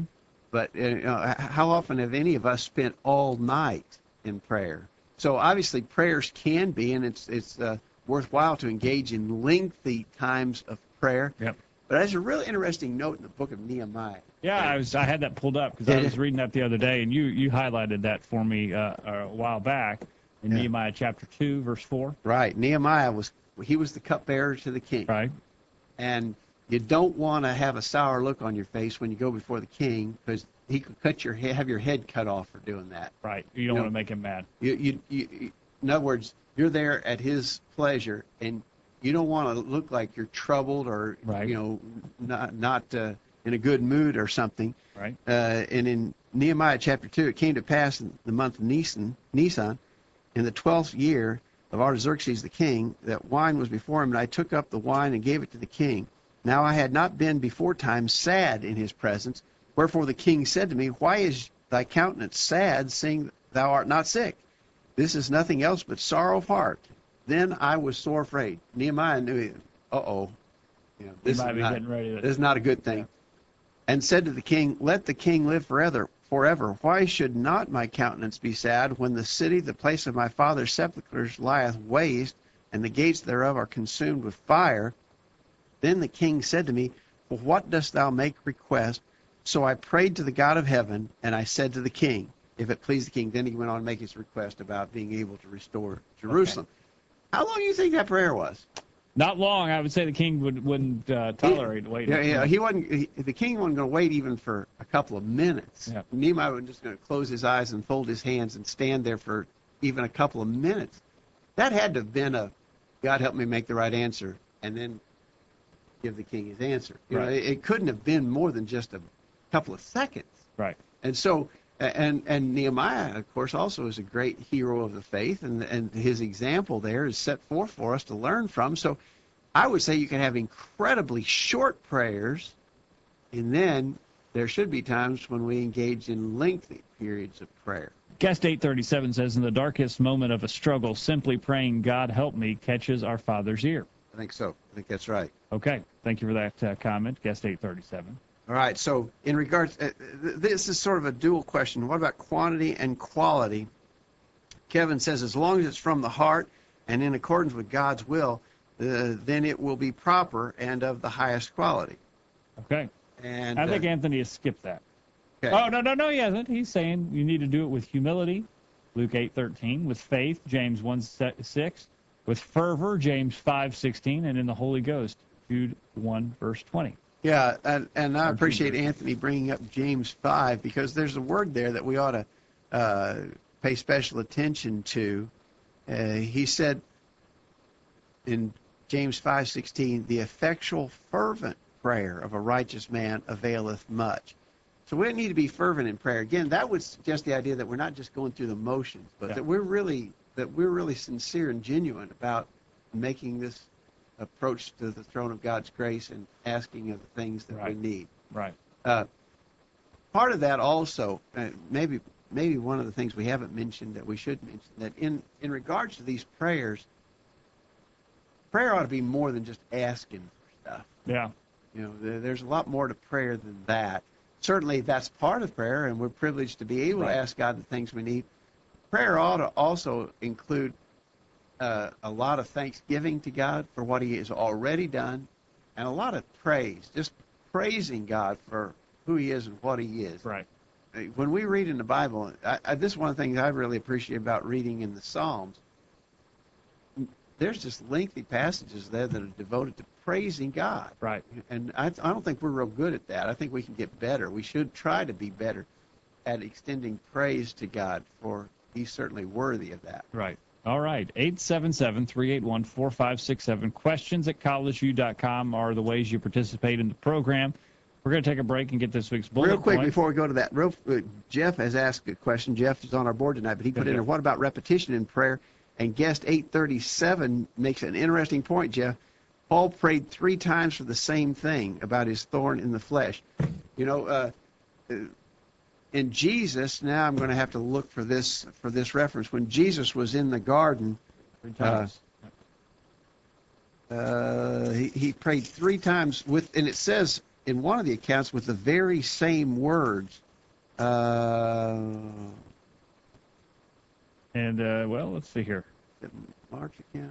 [SPEAKER 3] But uh, you know, h- how often have any of us spent all night in prayer? So obviously prayers can be, and it's it's uh, worthwhile to engage in lengthy times of prayer.
[SPEAKER 2] Yep.
[SPEAKER 3] But there's a really interesting note in the book of Nehemiah.
[SPEAKER 2] Yeah, I was I had that pulled up because I was reading that the other day, and you you highlighted that for me uh, a while back in
[SPEAKER 3] Yeah.
[SPEAKER 2] Nehemiah chapter two, verse four.
[SPEAKER 3] Right. Nehemiah was he was the cupbearer to the king.
[SPEAKER 2] Right.
[SPEAKER 3] And you don't want to have a sour look on your face when you go before the king, because he could cut your head, have your head cut off for doing that.
[SPEAKER 2] Right. You don't
[SPEAKER 3] You
[SPEAKER 2] want
[SPEAKER 3] know,
[SPEAKER 2] to make him mad.
[SPEAKER 3] You, you, you, in other words, you're there at his pleasure, and you don't want to look like you're troubled or
[SPEAKER 2] Right.
[SPEAKER 3] you know not not uh, in a good mood or something.
[SPEAKER 2] Right.
[SPEAKER 3] Uh, and in Nehemiah chapter two, it came to pass in the month of Nisan, Nisan, in the twelfth year of Artaxerxes the king, that wine was before him, and I took up the wine and gave it to the king. Now I had not been before time sad in his presence. Wherefore the king said to me, Why is thy countenance sad, seeing thou art not sick? This is nothing else but sorrow of heart. Then I was sore afraid. Nehemiah knew, uh-oh, you know,
[SPEAKER 2] He
[SPEAKER 3] this,
[SPEAKER 2] might
[SPEAKER 3] is
[SPEAKER 2] be
[SPEAKER 3] not,
[SPEAKER 2] getting ready to.
[SPEAKER 3] this is not a good thing.
[SPEAKER 2] Yeah.
[SPEAKER 3] And said to the king, Let the king live forever. Forever. Why should not my countenance be sad when the city, the place of my father's sepulchres, lieth waste, and the gates thereof are consumed with fire? Then the king said to me, Well, what dost thou make request? So I prayed to the God of heaven, and I said to the king, if it pleased the king. Then he went on to make his request about being able to restore Jerusalem. Okay. How long do you think that prayer was?
[SPEAKER 2] Not long. I would say the king would, wouldn't uh, tolerate waiting.
[SPEAKER 3] Yeah, yeah. He wasn't. He, the king wasn't going to wait even for a couple of minutes.
[SPEAKER 2] Yeah.
[SPEAKER 3] Nehemiah was just going to close his eyes and fold his hands and stand there for even a couple of minutes. That had to have been a, God help me make the right answer, and then give the king his answer. You
[SPEAKER 2] Right.
[SPEAKER 3] know, it, it couldn't have been more than just a couple of seconds.
[SPEAKER 2] Right.
[SPEAKER 3] And so, and and Nehemiah, of course, also is a great hero of the faith, and and his example there is set forth for us to learn from. So, I would say you can have incredibly short prayers, and then there should be times when we engage in lengthy periods of prayer.
[SPEAKER 2] Guest eight thirty-seven says, in the darkest moment of a struggle, simply praying, God help me, catches our Father's ear.
[SPEAKER 3] I think so. I think that's right.
[SPEAKER 2] Okay. Thank you for that uh, comment, Guest eight thirty-seven.
[SPEAKER 3] All right. So, in regards, uh, th- this is sort of a dual question. What about quantity and quality? Kevin says, as long as it's from the heart and in accordance with God's will, uh, then it will be proper and of the highest quality.
[SPEAKER 2] Okay.
[SPEAKER 3] And
[SPEAKER 2] I think
[SPEAKER 3] uh,
[SPEAKER 2] Anthony has skipped that.
[SPEAKER 3] okay.
[SPEAKER 2] Oh, no, no, no, he hasn't. He's saying you need to do it with humility, Luke eight thirteen, with faith, James one six, with fervor, James five sixteen, and in the Holy Ghost, Jude one, verse twenty.
[SPEAKER 3] Yeah, and, and I
[SPEAKER 2] Or
[SPEAKER 3] appreciate
[SPEAKER 2] Jude.
[SPEAKER 3] Anthony bringing up James five, because there's a word there that we ought to uh, pay special attention to. Uh, he said in James five sixteen, the effectual fervent prayer of a righteous man availeth much. So we don't need to be fervent in prayer. Again, that would suggest the idea that we're not just going through the motions, but
[SPEAKER 2] Yeah.
[SPEAKER 3] that we're really that we're really sincere and genuine about making this approach to the throne of God's grace and asking of the things that
[SPEAKER 2] Right.
[SPEAKER 3] we need.
[SPEAKER 2] Right.
[SPEAKER 3] Uh, part of that also, uh, maybe maybe one of the things we haven't mentioned that we should mention, that in, in regards to these prayers, prayer ought to be more than just asking for stuff.
[SPEAKER 2] Yeah.
[SPEAKER 3] You know, there, there's a lot more to prayer than that. Certainly that's part of prayer, and we're privileged to be able
[SPEAKER 2] Right.
[SPEAKER 3] to ask God the things we need. Prayer ought to also include uh, a lot of thanksgiving to God for what he has already done, and a lot of praise, just praising God for who he is and what he is.
[SPEAKER 2] Right.
[SPEAKER 3] When we read in the Bible, I, I, this is one of the things I really appreciate about reading in the Psalms. There's just lengthy passages there that are devoted to praising God.
[SPEAKER 2] Right.
[SPEAKER 3] And I, I don't think we're real good at that. I think we can get better. We should try to be better at extending praise to God, for he's certainly worthy of that.
[SPEAKER 2] Right. All right. eight seven seven, three eight one, four five six seven. Questions at college view dot com are the ways you participate in the program. We're going to take a break and get this week's bullet
[SPEAKER 3] Real quick,
[SPEAKER 2] point.
[SPEAKER 3] before we go to that, real, uh, Jeff has asked a question. Jeff is on our board tonight, but he put
[SPEAKER 2] Yeah,
[SPEAKER 3] in there,
[SPEAKER 2] Jeff.
[SPEAKER 3] what about repetition in prayer? And guest eight thirty-seven makes an interesting point, Jeff. Paul prayed three times for the same thing, about his thorn in the flesh. You know, uh, uh, in Jesus, now I'm going to have to look for this for this reference. When Jesus was in the garden,
[SPEAKER 2] Three times.
[SPEAKER 3] uh, he, he prayed three times with, and it says in one of the accounts with the very same words Uh,
[SPEAKER 2] And, uh, well, let's see here.
[SPEAKER 3] March account.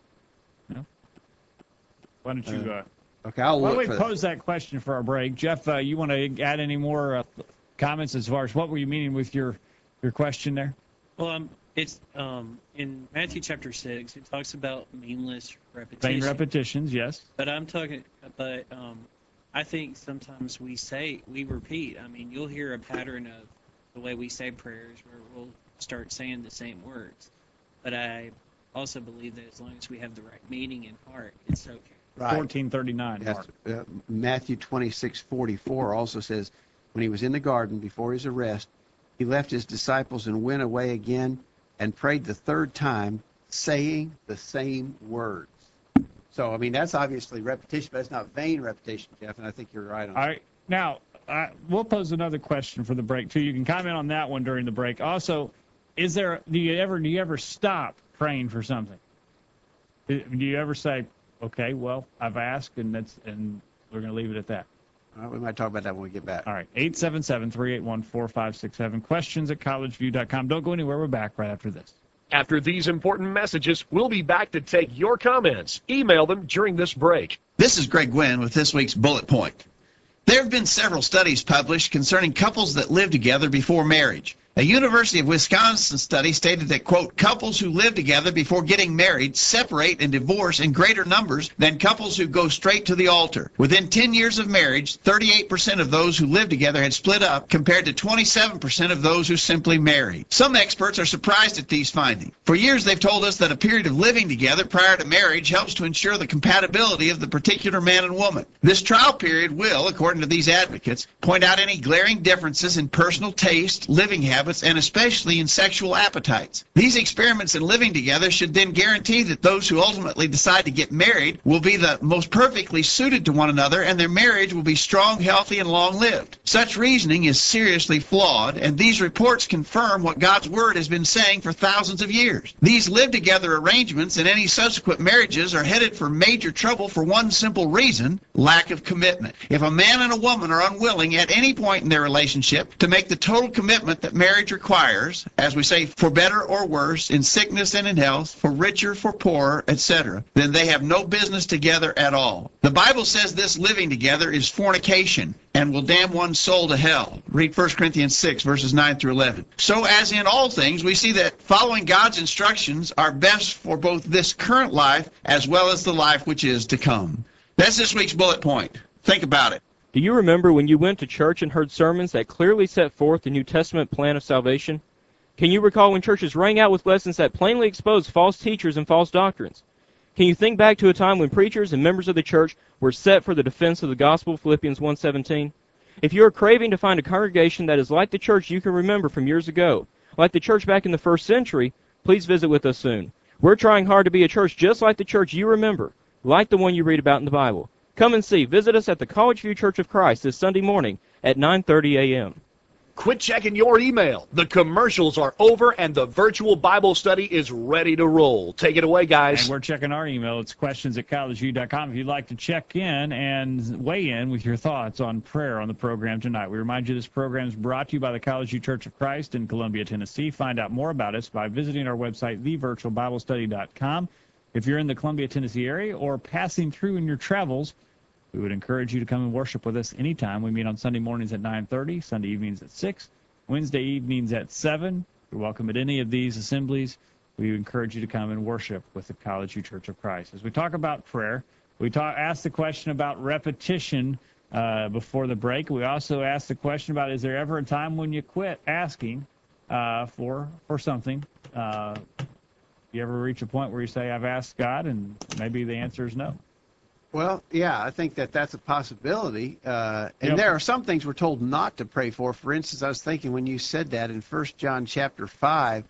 [SPEAKER 2] Why don't you, uh,
[SPEAKER 3] Okay, I'll
[SPEAKER 2] why
[SPEAKER 3] look
[SPEAKER 2] don't we
[SPEAKER 3] for that.
[SPEAKER 2] pose that question for our break? Jeff, uh, you want to add any more uh, comments as far as what were you meaning with your, your question there?
[SPEAKER 5] Well, um, it's um, in Matthew chapter six. It talks about meaningless
[SPEAKER 2] Vain
[SPEAKER 5] repetition.
[SPEAKER 2] repetitions, yes.
[SPEAKER 5] But I'm talking. But um, I think sometimes we say we repeat. I mean, you'll hear a pattern of the way we say prayers where we'll start saying the same words. But I also believe that as long as we have the right meaning in heart, it's okay.
[SPEAKER 3] Right.
[SPEAKER 2] fourteen thirty-nine,
[SPEAKER 3] Yes,
[SPEAKER 2] Mark.
[SPEAKER 3] uh, Matthew twenty-six forty-four also says, when he was in the garden before his arrest, he left his disciples and went away again and prayed the third time, saying the same words. So, I mean, that's obviously repetition, but it's not vain repetition, Jeff, and I think you're right on
[SPEAKER 2] All
[SPEAKER 3] that.
[SPEAKER 2] right. Now, uh, we'll pose another question for the break, too. You can comment on that one during the break. Also, is there, do you ever, do you ever stop praying for something? Do do you ever say, okay, well, I've asked, and that's, and we're going to leave it at that?
[SPEAKER 3] All right, we might talk about that when we get back.
[SPEAKER 2] All right, eight seven seven, three eight one, four five six seven. Questions at college view dot com. Don't go anywhere. We're back right after this.
[SPEAKER 1] After these important messages, we'll be back to take your comments. Email them during this break.
[SPEAKER 6] This is Greg Gwynn with this week's Bullet Point. There have been several studies published concerning couples that live together before marriage. A University of Wisconsin study stated that, quote, couples who live together before getting married separate and divorce in greater numbers than couples who go straight to the altar. Within ten years of marriage, thirty-eight percent of those who lived together had split up, compared to twenty-seven percent of those who simply married. Some experts are surprised at these findings. For years, they've told us that a period of living together prior to marriage helps to ensure the compatibility of the particular man and woman. This trial period will, according to these advocates, point out any glaring differences in personal taste, living habits, and especially in sexual appetites. These experiments in living together should then guarantee that those who ultimately decide to get married will be the most perfectly suited to one another, and their marriage will be strong, healthy, and long-lived. Such reasoning is seriously flawed, and these reports confirm what God's Word has been saying for thousands of years. These live-together arrangements and any subsequent marriages are headed for major trouble for one simple reason: lack of commitment. If a man and a woman are unwilling at any point in their relationship to make the total commitment that marriage requires, as we say, for better or worse, in sickness and in health, for richer, for poorer, et cetera, then they have no business together at all. The Bible says this living together is fornication and will damn one's soul to hell. Read First Corinthians six, verses nine through eleven. So as in all things, we see that following God's instructions are best for both this current life as well as the life which is to come. That's this week's bullet point. Think about it.
[SPEAKER 4] Do you remember when you went to church and heard sermons that clearly set forth the New Testament plan of salvation? Can you recall when churches rang out with lessons that plainly exposed false teachers and false doctrines? Can you think back to a time when preachers and members of the church were set for the defense of the gospel, Philippians one seventeen? If you are craving to find a congregation that is like the church you can remember from years ago, like the church back in the first century, please visit with us soon. We're trying hard to be a church just like the church you remember, like the one you read about in the Bible. Come and see. Visit us at the College View Church of Christ this Sunday morning at nine thirty a m
[SPEAKER 1] Quit checking your email. The commercials are over and the virtual Bible study is ready to roll. Take it away, guys.
[SPEAKER 2] And we're checking our email. It's questions at college view dot com. If you'd like to check in and weigh in with your thoughts on prayer on the program tonight. We remind you this program is brought to you by the College View Church of Christ in Columbia, Tennessee. Find out more about us by visiting our website, the virtual bible study dot com. If you're in the Columbia, Tennessee area or passing through in your travels, we would encourage you to come and worship with us anytime. We meet on Sunday mornings at nine thirty, Sunday evenings at six, Wednesday evenings at seven. You're welcome at any of these assemblies. We encourage you to come and worship with the College View Church of Christ. As we talk about prayer, we talk, asked the question about repetition uh, before the break. We also asked the question about, is there ever a time when you quit asking uh, for for something? Uh, you ever reach a point where you say, I've asked God, and maybe the answer is no?
[SPEAKER 3] Well, yeah, I think that that's a possibility. Uh, and
[SPEAKER 2] Yep.
[SPEAKER 3] there are some things we're told not to pray for. For instance, I was thinking when you said that in First John chapter five,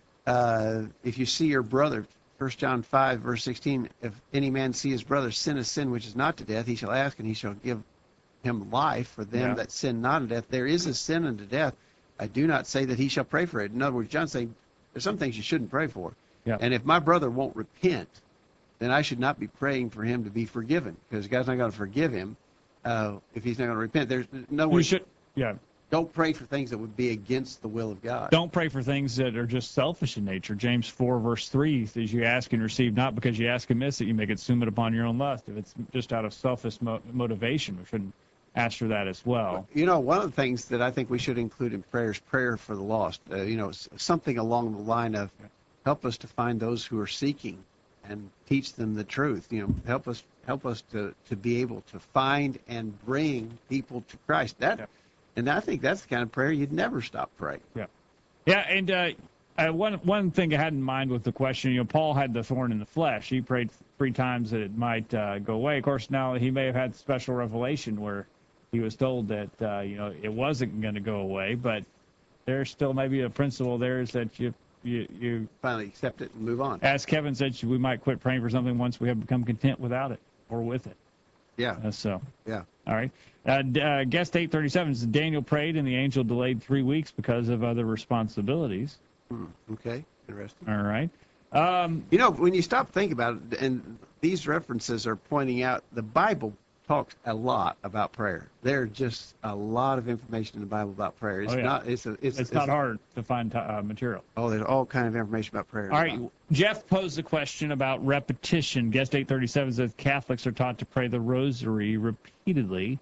[SPEAKER 3] uh, if you see your brother, First John five, verse sixteen, if any man see his brother sin a sin which is not to death, he shall ask, and he shall give him life. For them
[SPEAKER 2] Yeah.
[SPEAKER 3] that sin not unto death, there is a sin unto death. I do not say that he shall pray for it. In other words, John's saying there's some things you shouldn't pray for.
[SPEAKER 2] Yeah.
[SPEAKER 3] And if my brother won't repent, then I should not be praying for him to be forgiven, because God's not going to forgive him uh, if he's not going to repent. There's no
[SPEAKER 2] You
[SPEAKER 3] words.
[SPEAKER 2] should, yeah.
[SPEAKER 3] Don't pray for things that would be against the will of God.
[SPEAKER 2] Don't pray for things that are just selfish in nature. James four, verse three says, you ask and receive not because you ask and miss it, you may consume it upon your own lust. If it's just out of selfish mo- motivation, we shouldn't ask for that as well.
[SPEAKER 3] You know, one of the things that I think we should include in prayer is prayer for the lost. Uh, you know, s- something along the line of help us to find those who are seeking and teach them the truth. You know, help us help us to, to be able to find and bring people to Christ. That,
[SPEAKER 2] Yeah.
[SPEAKER 3] And I think that's the kind of prayer you'd never stop praying.
[SPEAKER 2] Yeah. Yeah, and uh, uh, one one thing I had in mind with the question, you know, Paul had the thorn in the flesh. He prayed three times that it might uh, go away. Of course, now he may have had special revelation where he was told that, uh, you know, it wasn't going to go away, but there's still maybe a principle there is that you, you, you,
[SPEAKER 3] Finally accept it and move on.
[SPEAKER 2] as Kevin said, we might quit praying for something once we have become content without it or with it.
[SPEAKER 3] Yeah,
[SPEAKER 2] Uh, so.
[SPEAKER 3] yeah.
[SPEAKER 2] All right. Uh, d- uh, guest eight thirty-seven says Daniel prayed and the angel delayed three weeks because of other responsibilities.
[SPEAKER 3] Hmm, okay, interesting.
[SPEAKER 2] All right. Um,
[SPEAKER 3] You know, when you stop thinking about it, and these references are pointing out the Bible talks a lot about prayer. There's just a lot of information in the Bible about prayer. It's
[SPEAKER 2] Oh, yeah.
[SPEAKER 3] not. It's a. It's,
[SPEAKER 2] it's, not hard to find t- uh, material.
[SPEAKER 3] Oh, there's all kind of information about prayer. in
[SPEAKER 2] All
[SPEAKER 3] the
[SPEAKER 2] right.
[SPEAKER 3] Bible.
[SPEAKER 2] Jeff posed a question about repetition. Guest eight thirty-seven says Catholics are taught to pray the rosary repeatedly.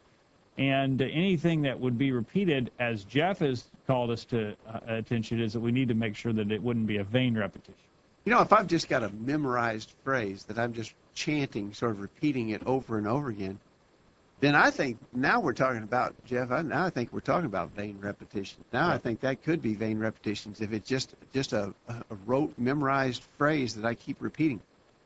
[SPEAKER 2] And anything that would be repeated, as Jeff has called us to uh, attention, is that we need to make sure that it wouldn't be a vain repetition.
[SPEAKER 3] You know, if I've just got a memorized phrase that I'm just chanting, sort of repeating it over and over again, then I think now we're talking about, Jeff, I, now I think we're talking about vain repetition. Now I
[SPEAKER 2] Yeah.
[SPEAKER 3] think that could be vain repetitions if it's just just a, a rote, memorized phrase that I keep repeating.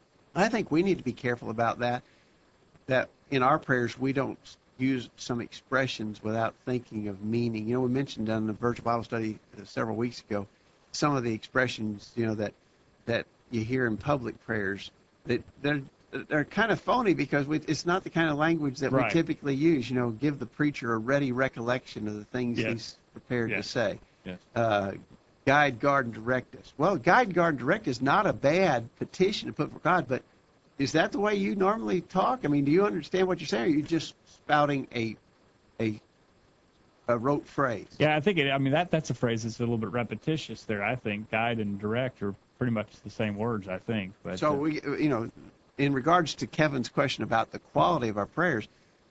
[SPEAKER 3] I think we need to be careful about that, that in our prayers we don't use some expressions without thinking of meaning. You know, we mentioned on the virtual Bible study uh, several weeks ago some of the expressions, you know, that that you hear in public prayers that they're they're kind of phony because we, it's not the kind of language that
[SPEAKER 2] Right.
[SPEAKER 3] we typically use. You know, give the preacher a ready recollection of the things
[SPEAKER 2] Yes.
[SPEAKER 3] he's prepared
[SPEAKER 2] Yes.
[SPEAKER 3] to say.
[SPEAKER 2] Yes.
[SPEAKER 3] Uh, guide, guard, and direct us. Well, guide, guard, and direct is not a bad petition to put for God, but is that the way you normally talk? I mean, do you understand what you're saying? Or are you just spouting a a a rote phrase?
[SPEAKER 2] Yeah, I think it. I mean, that that's a phrase that's a little bit repetitious there. I think guide and direct are pretty much the same words. I think. But
[SPEAKER 3] So
[SPEAKER 2] uh,
[SPEAKER 3] we, you know, in regards to Kevin's question about the quality of our prayers,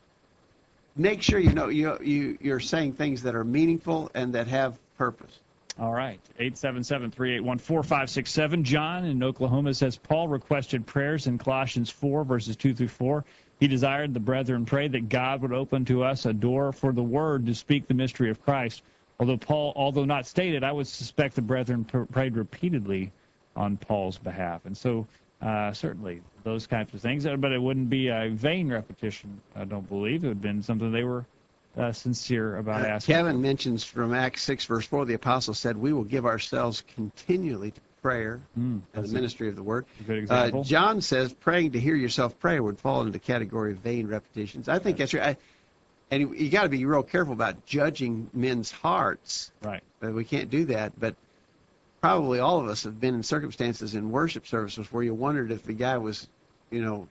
[SPEAKER 3] make sure you know you you you're saying things that are meaningful and that have purpose.
[SPEAKER 2] all right. eight seven seven, three eight one, four five six seven. John in Oklahoma says Paul requested prayers in Colossians four verses two through four. He desired the brethren pray that God would open to us a door for the word to speak the mystery of Christ. Although Paul, although not stated, I would suspect the brethren pr- prayed repeatedly on Paul's behalf. And so uh, certainly those kinds of things, uh, but it wouldn't be a vain repetition, I don't believe. It would have been something they were uh, sincere about
[SPEAKER 3] Uh,
[SPEAKER 2] asking.
[SPEAKER 3] Kevin mentions from Acts six verse four, the apostle said, "We will give ourselves continually to prayer
[SPEAKER 2] Mm,
[SPEAKER 3] and
[SPEAKER 2] that's
[SPEAKER 3] the ministry of the word."
[SPEAKER 2] a good
[SPEAKER 3] Uh,
[SPEAKER 2] example.
[SPEAKER 3] John says praying to hear yourself pray would fall into the category of vain repetitions. I think that's right. I, and you, you got to be real careful about judging men's hearts.
[SPEAKER 2] Right.
[SPEAKER 3] Uh, we can't do that, but probably all of us have been in circumstances in worship services where you wondered if the guy was, you know,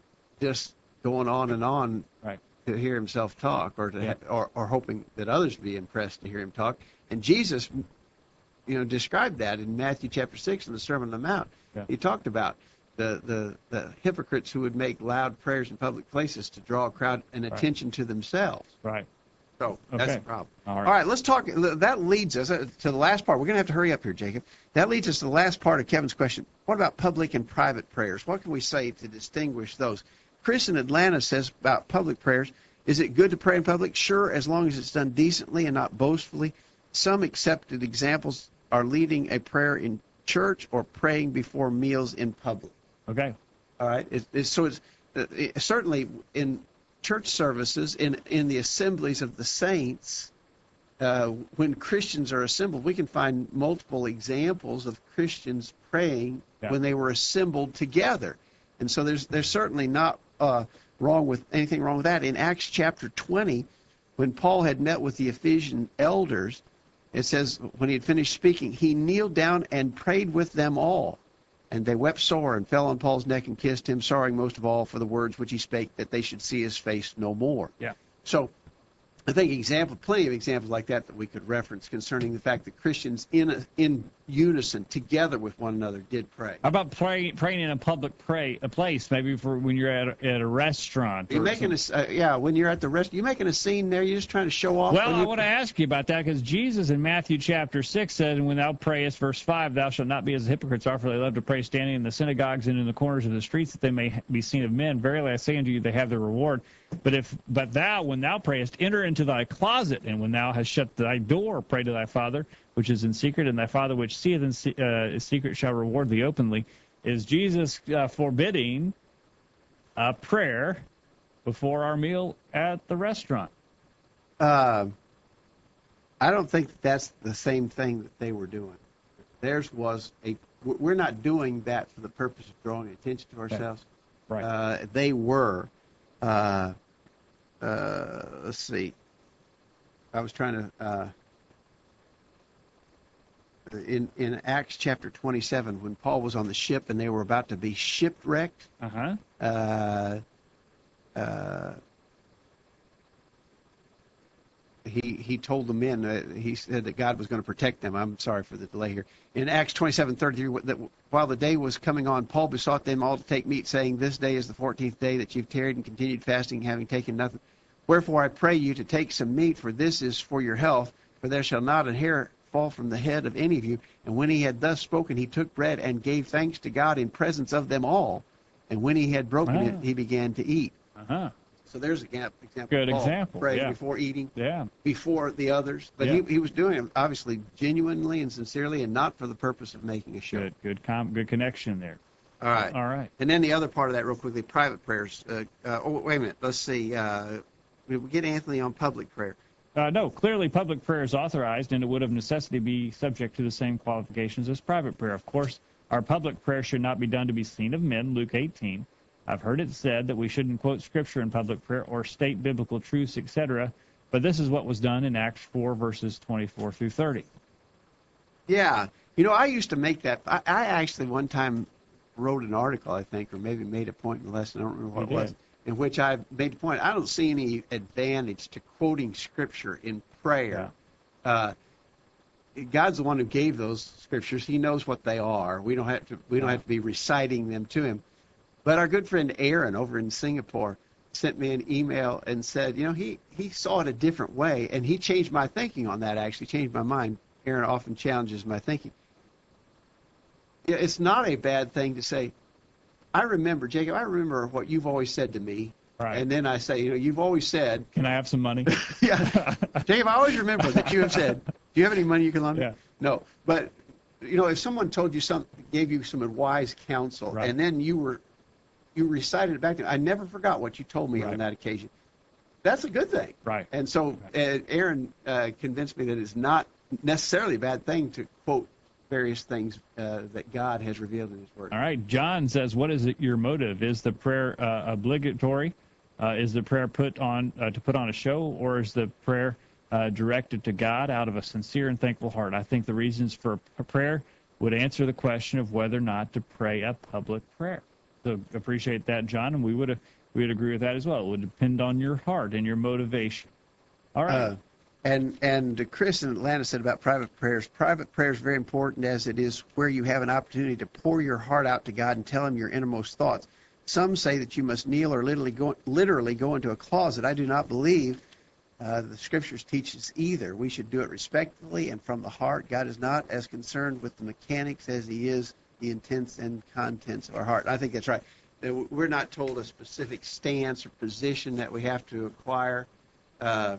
[SPEAKER 3] just going on and on
[SPEAKER 2] Right.
[SPEAKER 3] to hear himself talk, or to
[SPEAKER 2] Yeah.
[SPEAKER 3] ha- or, or hoping that others be impressed to hear him talk. And Jesus, you know, described that in Matthew chapter six in the Sermon on the Mount.
[SPEAKER 2] Yeah.
[SPEAKER 3] He talked about the, the, the hypocrites who would make loud prayers in public places to draw a crowd and
[SPEAKER 2] Right.
[SPEAKER 3] attention to themselves.
[SPEAKER 2] Right.
[SPEAKER 3] So that's
[SPEAKER 2] Okay.
[SPEAKER 3] the problem.
[SPEAKER 2] All right.
[SPEAKER 3] All right, let's talk. That leads us uh, to the last part. We're going to have to hurry up here, Jacob. That leads us to the last part of Kevin's question. What about public and private prayers? What can we say to distinguish those? Chris in Atlanta says about public prayers, is it good to pray in public? Sure, as long as it's done decently and not boastfully. Some accepted examples are leading a prayer in church or praying before meals in public.
[SPEAKER 2] Okay.
[SPEAKER 3] All right. It, it's, so it's uh, it, certainly in church services, in in the assemblies of the saints, uh, when Christians are assembled, we can find multiple examples of Christians praying
[SPEAKER 2] Yeah.
[SPEAKER 3] when they were assembled together, and so there's there's certainly not uh, wrong with anything wrong with that. In Acts chapter twenty, when Paul had met with the Ephesian elders, it says when he had finished speaking, he kneeled down and prayed with them all. And they wept sore and fell on Paul's neck and kissed him, sorrowing most of all for the words which he spake, that they should see his face no more.
[SPEAKER 2] Yeah.
[SPEAKER 3] So I think example, plenty of examples like that that we could reference concerning the fact that Christians in a, in unison, together with one another, did pray.
[SPEAKER 2] How about praying praying in a public pray a place, maybe for when you're at a, at a restaurant?
[SPEAKER 3] You're
[SPEAKER 2] or
[SPEAKER 3] making
[SPEAKER 2] some-
[SPEAKER 3] a, uh, yeah, when you're at the rest, you're making a scene there. You're just trying to show off.
[SPEAKER 2] Well,
[SPEAKER 3] when
[SPEAKER 2] I
[SPEAKER 3] you-
[SPEAKER 2] want to ask you about that because Jesus in Matthew chapter six said, "When thou prayest," verse five, "thou shalt not be as the hypocrites are, for they love to pray standing in the synagogues and in the corners of the streets, that they may be seen of men. Verily I say unto you, they have their reward. But if but thou, when thou prayest, enter into thy closet, and when thou hast shut thy door, pray to thy Father which is in secret, and thy Father which seeth in se- uh, secret shall reward thee openly." Is Jesus uh, forbidding a prayer before our meal at the restaurant?
[SPEAKER 3] Uh, I don't think that that's the same thing that they were doing. Theirs was a. We're not doing that for the purpose of drawing attention to ourselves.
[SPEAKER 2] Right.
[SPEAKER 3] Uh, they were. Uh, uh, let's see. I was trying to. Uh, in in Acts chapter twenty-seven, when Paul was on the ship and they were about to be shipwrecked.
[SPEAKER 2] Uh-huh.
[SPEAKER 3] Uh, uh, he he told the men, uh, he said that God was going to protect them. I'm sorry for the delay here. In Acts twenty-seven thirty-three, that while the day was coming on, Paul besought them all to take meat, saying, "This day is the fourteenth day that you've tarried and continued fasting, having taken nothing. Wherefore I pray you to take some meat, for this is for your health, for there shall not an hair fall from the head of any of you." And when he had thus spoken, he took bread and gave thanks to God in presence of them all. And when he had broken
[SPEAKER 2] Wow.
[SPEAKER 3] it, he began to eat.
[SPEAKER 2] Uh-huh.
[SPEAKER 3] So there's a gap, example.
[SPEAKER 2] Good
[SPEAKER 3] of Paul
[SPEAKER 2] example,
[SPEAKER 3] praying
[SPEAKER 2] yeah.
[SPEAKER 3] before eating,
[SPEAKER 2] Yeah.
[SPEAKER 3] before the others. But
[SPEAKER 2] Yeah.
[SPEAKER 3] he, he was doing it obviously genuinely and sincerely, and not for the purpose of making a show.
[SPEAKER 2] Good. Good. Com- good connection there.
[SPEAKER 3] All right.
[SPEAKER 2] All right.
[SPEAKER 3] And then the other part of that, real quickly, private prayers. Uh, uh, oh, wait a minute. Let's see. Uh, we we get Anthony on public prayer.
[SPEAKER 2] Uh, no, clearly public prayer is authorized, and it would of necessity be subject to the same qualifications as private prayer. Of course, our public prayer should not be done to be seen of men, Luke eighteen. I've heard it said that we shouldn't quote Scripture in public prayer or state biblical truths, et cetera, but this is what was done in Acts four, verses twenty-four through thirty.
[SPEAKER 3] Yeah. You know, I used to make that. I, I actually one time wrote an article, I think, or maybe made a point in the lesson. I don't remember what
[SPEAKER 2] You
[SPEAKER 3] it was.
[SPEAKER 2] did.
[SPEAKER 3] In which I made the point, I don't see any advantage to quoting Scripture in prayer. Uh, God's the one who gave those Scriptures. He knows what they are. We don't have to. We don't have to be reciting them to him. But our good friend Aaron over in Singapore sent me an email and said, you know, he he saw it a different way, and he changed my thinking on that. Actually, changed my mind. Aaron often challenges my thinking. Yeah, it's not a bad thing to say, I remember, Jacob, I remember what you've always said to me.
[SPEAKER 2] Right.
[SPEAKER 3] And then I say, you know, you've always said,
[SPEAKER 2] Can I have some money?
[SPEAKER 3] yeah, Jacob, I always remember that you have said, do you have any money you can loan me?
[SPEAKER 2] Yeah.
[SPEAKER 3] No, but, you know, if someone told you something, gave you some wise counsel,
[SPEAKER 2] Right.
[SPEAKER 3] and then you were, you recited it back to me, I never forgot what you told me
[SPEAKER 2] Right.
[SPEAKER 3] on that occasion. That's a good thing.
[SPEAKER 2] Right.
[SPEAKER 3] And so uh, Aaron uh, convinced me that it's not necessarily a bad thing to quote various things uh, that God has revealed in his word.
[SPEAKER 2] All right. John says, what is it, your motive? Is the prayer uh, obligatory? Uh, is the prayer put on uh, to put on a show, or is the prayer uh, directed to God out of a sincere and thankful heart? I think the reasons for p- prayer would answer the question of whether or not to pray a public prayer. So appreciate that, John, and we would we would agree with that as well. It would depend on your heart and your motivation. All right.
[SPEAKER 3] Uh, and and Chris in Atlanta said about private prayers. Private prayer is very important, as it is where you have an opportunity to pour your heart out to God and tell him your innermost thoughts. Some say that you must kneel or literally go literally go into a closet. I do not believe uh, the scriptures teach us either. We should do it respectfully and from the heart. God is not as concerned with the mechanics as he is the intents and contents of our heart. I think that's right. Uh, We're not told a specific stance or position that we have to acquire. Uh,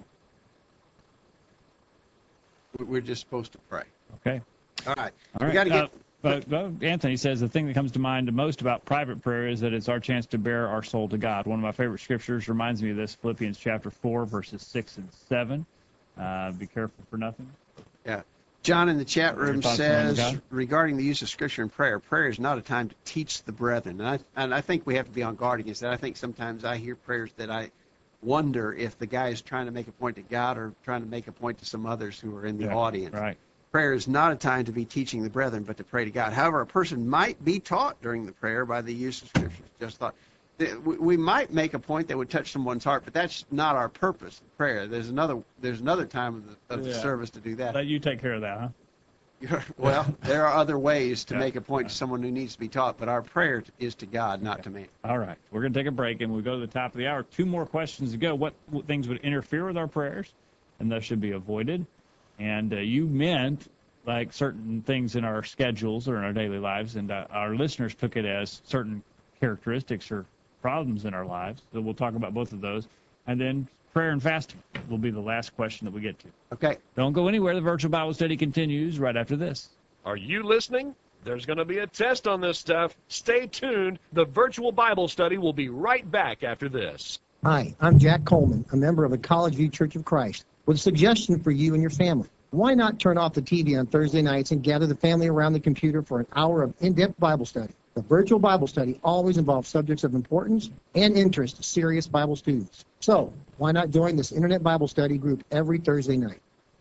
[SPEAKER 3] we're just supposed to pray.
[SPEAKER 2] Okay.
[SPEAKER 3] All right.
[SPEAKER 2] All
[SPEAKER 3] We
[SPEAKER 2] right.
[SPEAKER 3] got to get.
[SPEAKER 2] Uh, but, but Anthony says the thing that comes to mind the most about private prayer is that it's our chance to bear our soul to God. One of my favorite scriptures reminds me of this, Philippians chapter four, verses six and seven. Uh, be careful for nothing.
[SPEAKER 3] Yeah. John in the chat
[SPEAKER 2] Your
[SPEAKER 3] room
[SPEAKER 2] thoughts,
[SPEAKER 3] says,
[SPEAKER 2] John?
[SPEAKER 3] regarding the use of Scripture in prayer, prayer is not a time to teach the brethren. And I, and I think we have to be on guard against that. I think sometimes I hear prayers that I wonder if the guy is trying to make a point to God or trying to make a point to some others who are in the
[SPEAKER 2] Yeah,
[SPEAKER 3] audience.
[SPEAKER 2] Right.
[SPEAKER 3] Prayer is not a time to be teaching the brethren, but to pray to God. However, a person might be taught during the prayer by the use of Scripture. Just thought. th- we we might make a point that would touch someone's heart, but that's not our purpose in prayer. There's another there's another time of the, of the
[SPEAKER 2] Yeah.
[SPEAKER 3] service to do that.
[SPEAKER 2] Let you take care of that, huh?
[SPEAKER 3] Well, there are other ways to
[SPEAKER 2] Yeah.
[SPEAKER 3] make a point to someone who needs to be taught, but our prayer is to God, not to man.
[SPEAKER 2] All right. We're going to take a break, and we'll go to the top of the hour. Two more questions to go. What, what things would interfere with our prayers and thus should be avoided? And uh, you meant like certain things in our schedules or in our daily lives, and uh, our listeners took it as certain characteristics or problems in our lives. So we'll talk about both of those. And then prayer and fasting will be the last question that we get to.
[SPEAKER 3] Okay.
[SPEAKER 2] Don't go anywhere. The virtual Bible study continues right after this.
[SPEAKER 1] Are you listening? There's going to be a test on this stuff. Stay tuned. The virtual Bible study will be right back after this.
[SPEAKER 7] Hi, I'm Jack Coleman, a member of the College View Church of Christ, with a suggestion for you and your family. Why not turn off the T V on Thursday nights and gather the family around the computer for an hour of in-depth Bible study? The virtual Bible study always involves subjects of importance and interest to serious Bible students. So, why not join this Internet Bible study group every Thursday night?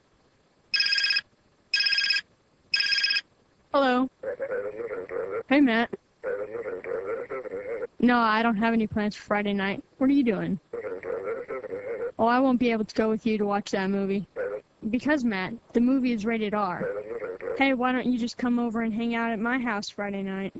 [SPEAKER 8] Hello. Hey, Matt. No, I don't have any plans for Friday night. What are you doing? Oh, I won't be able to go with you to watch that movie. Because, Matt, the movie is rated R. Hey, why don't you just come over and hang out at my house Friday night?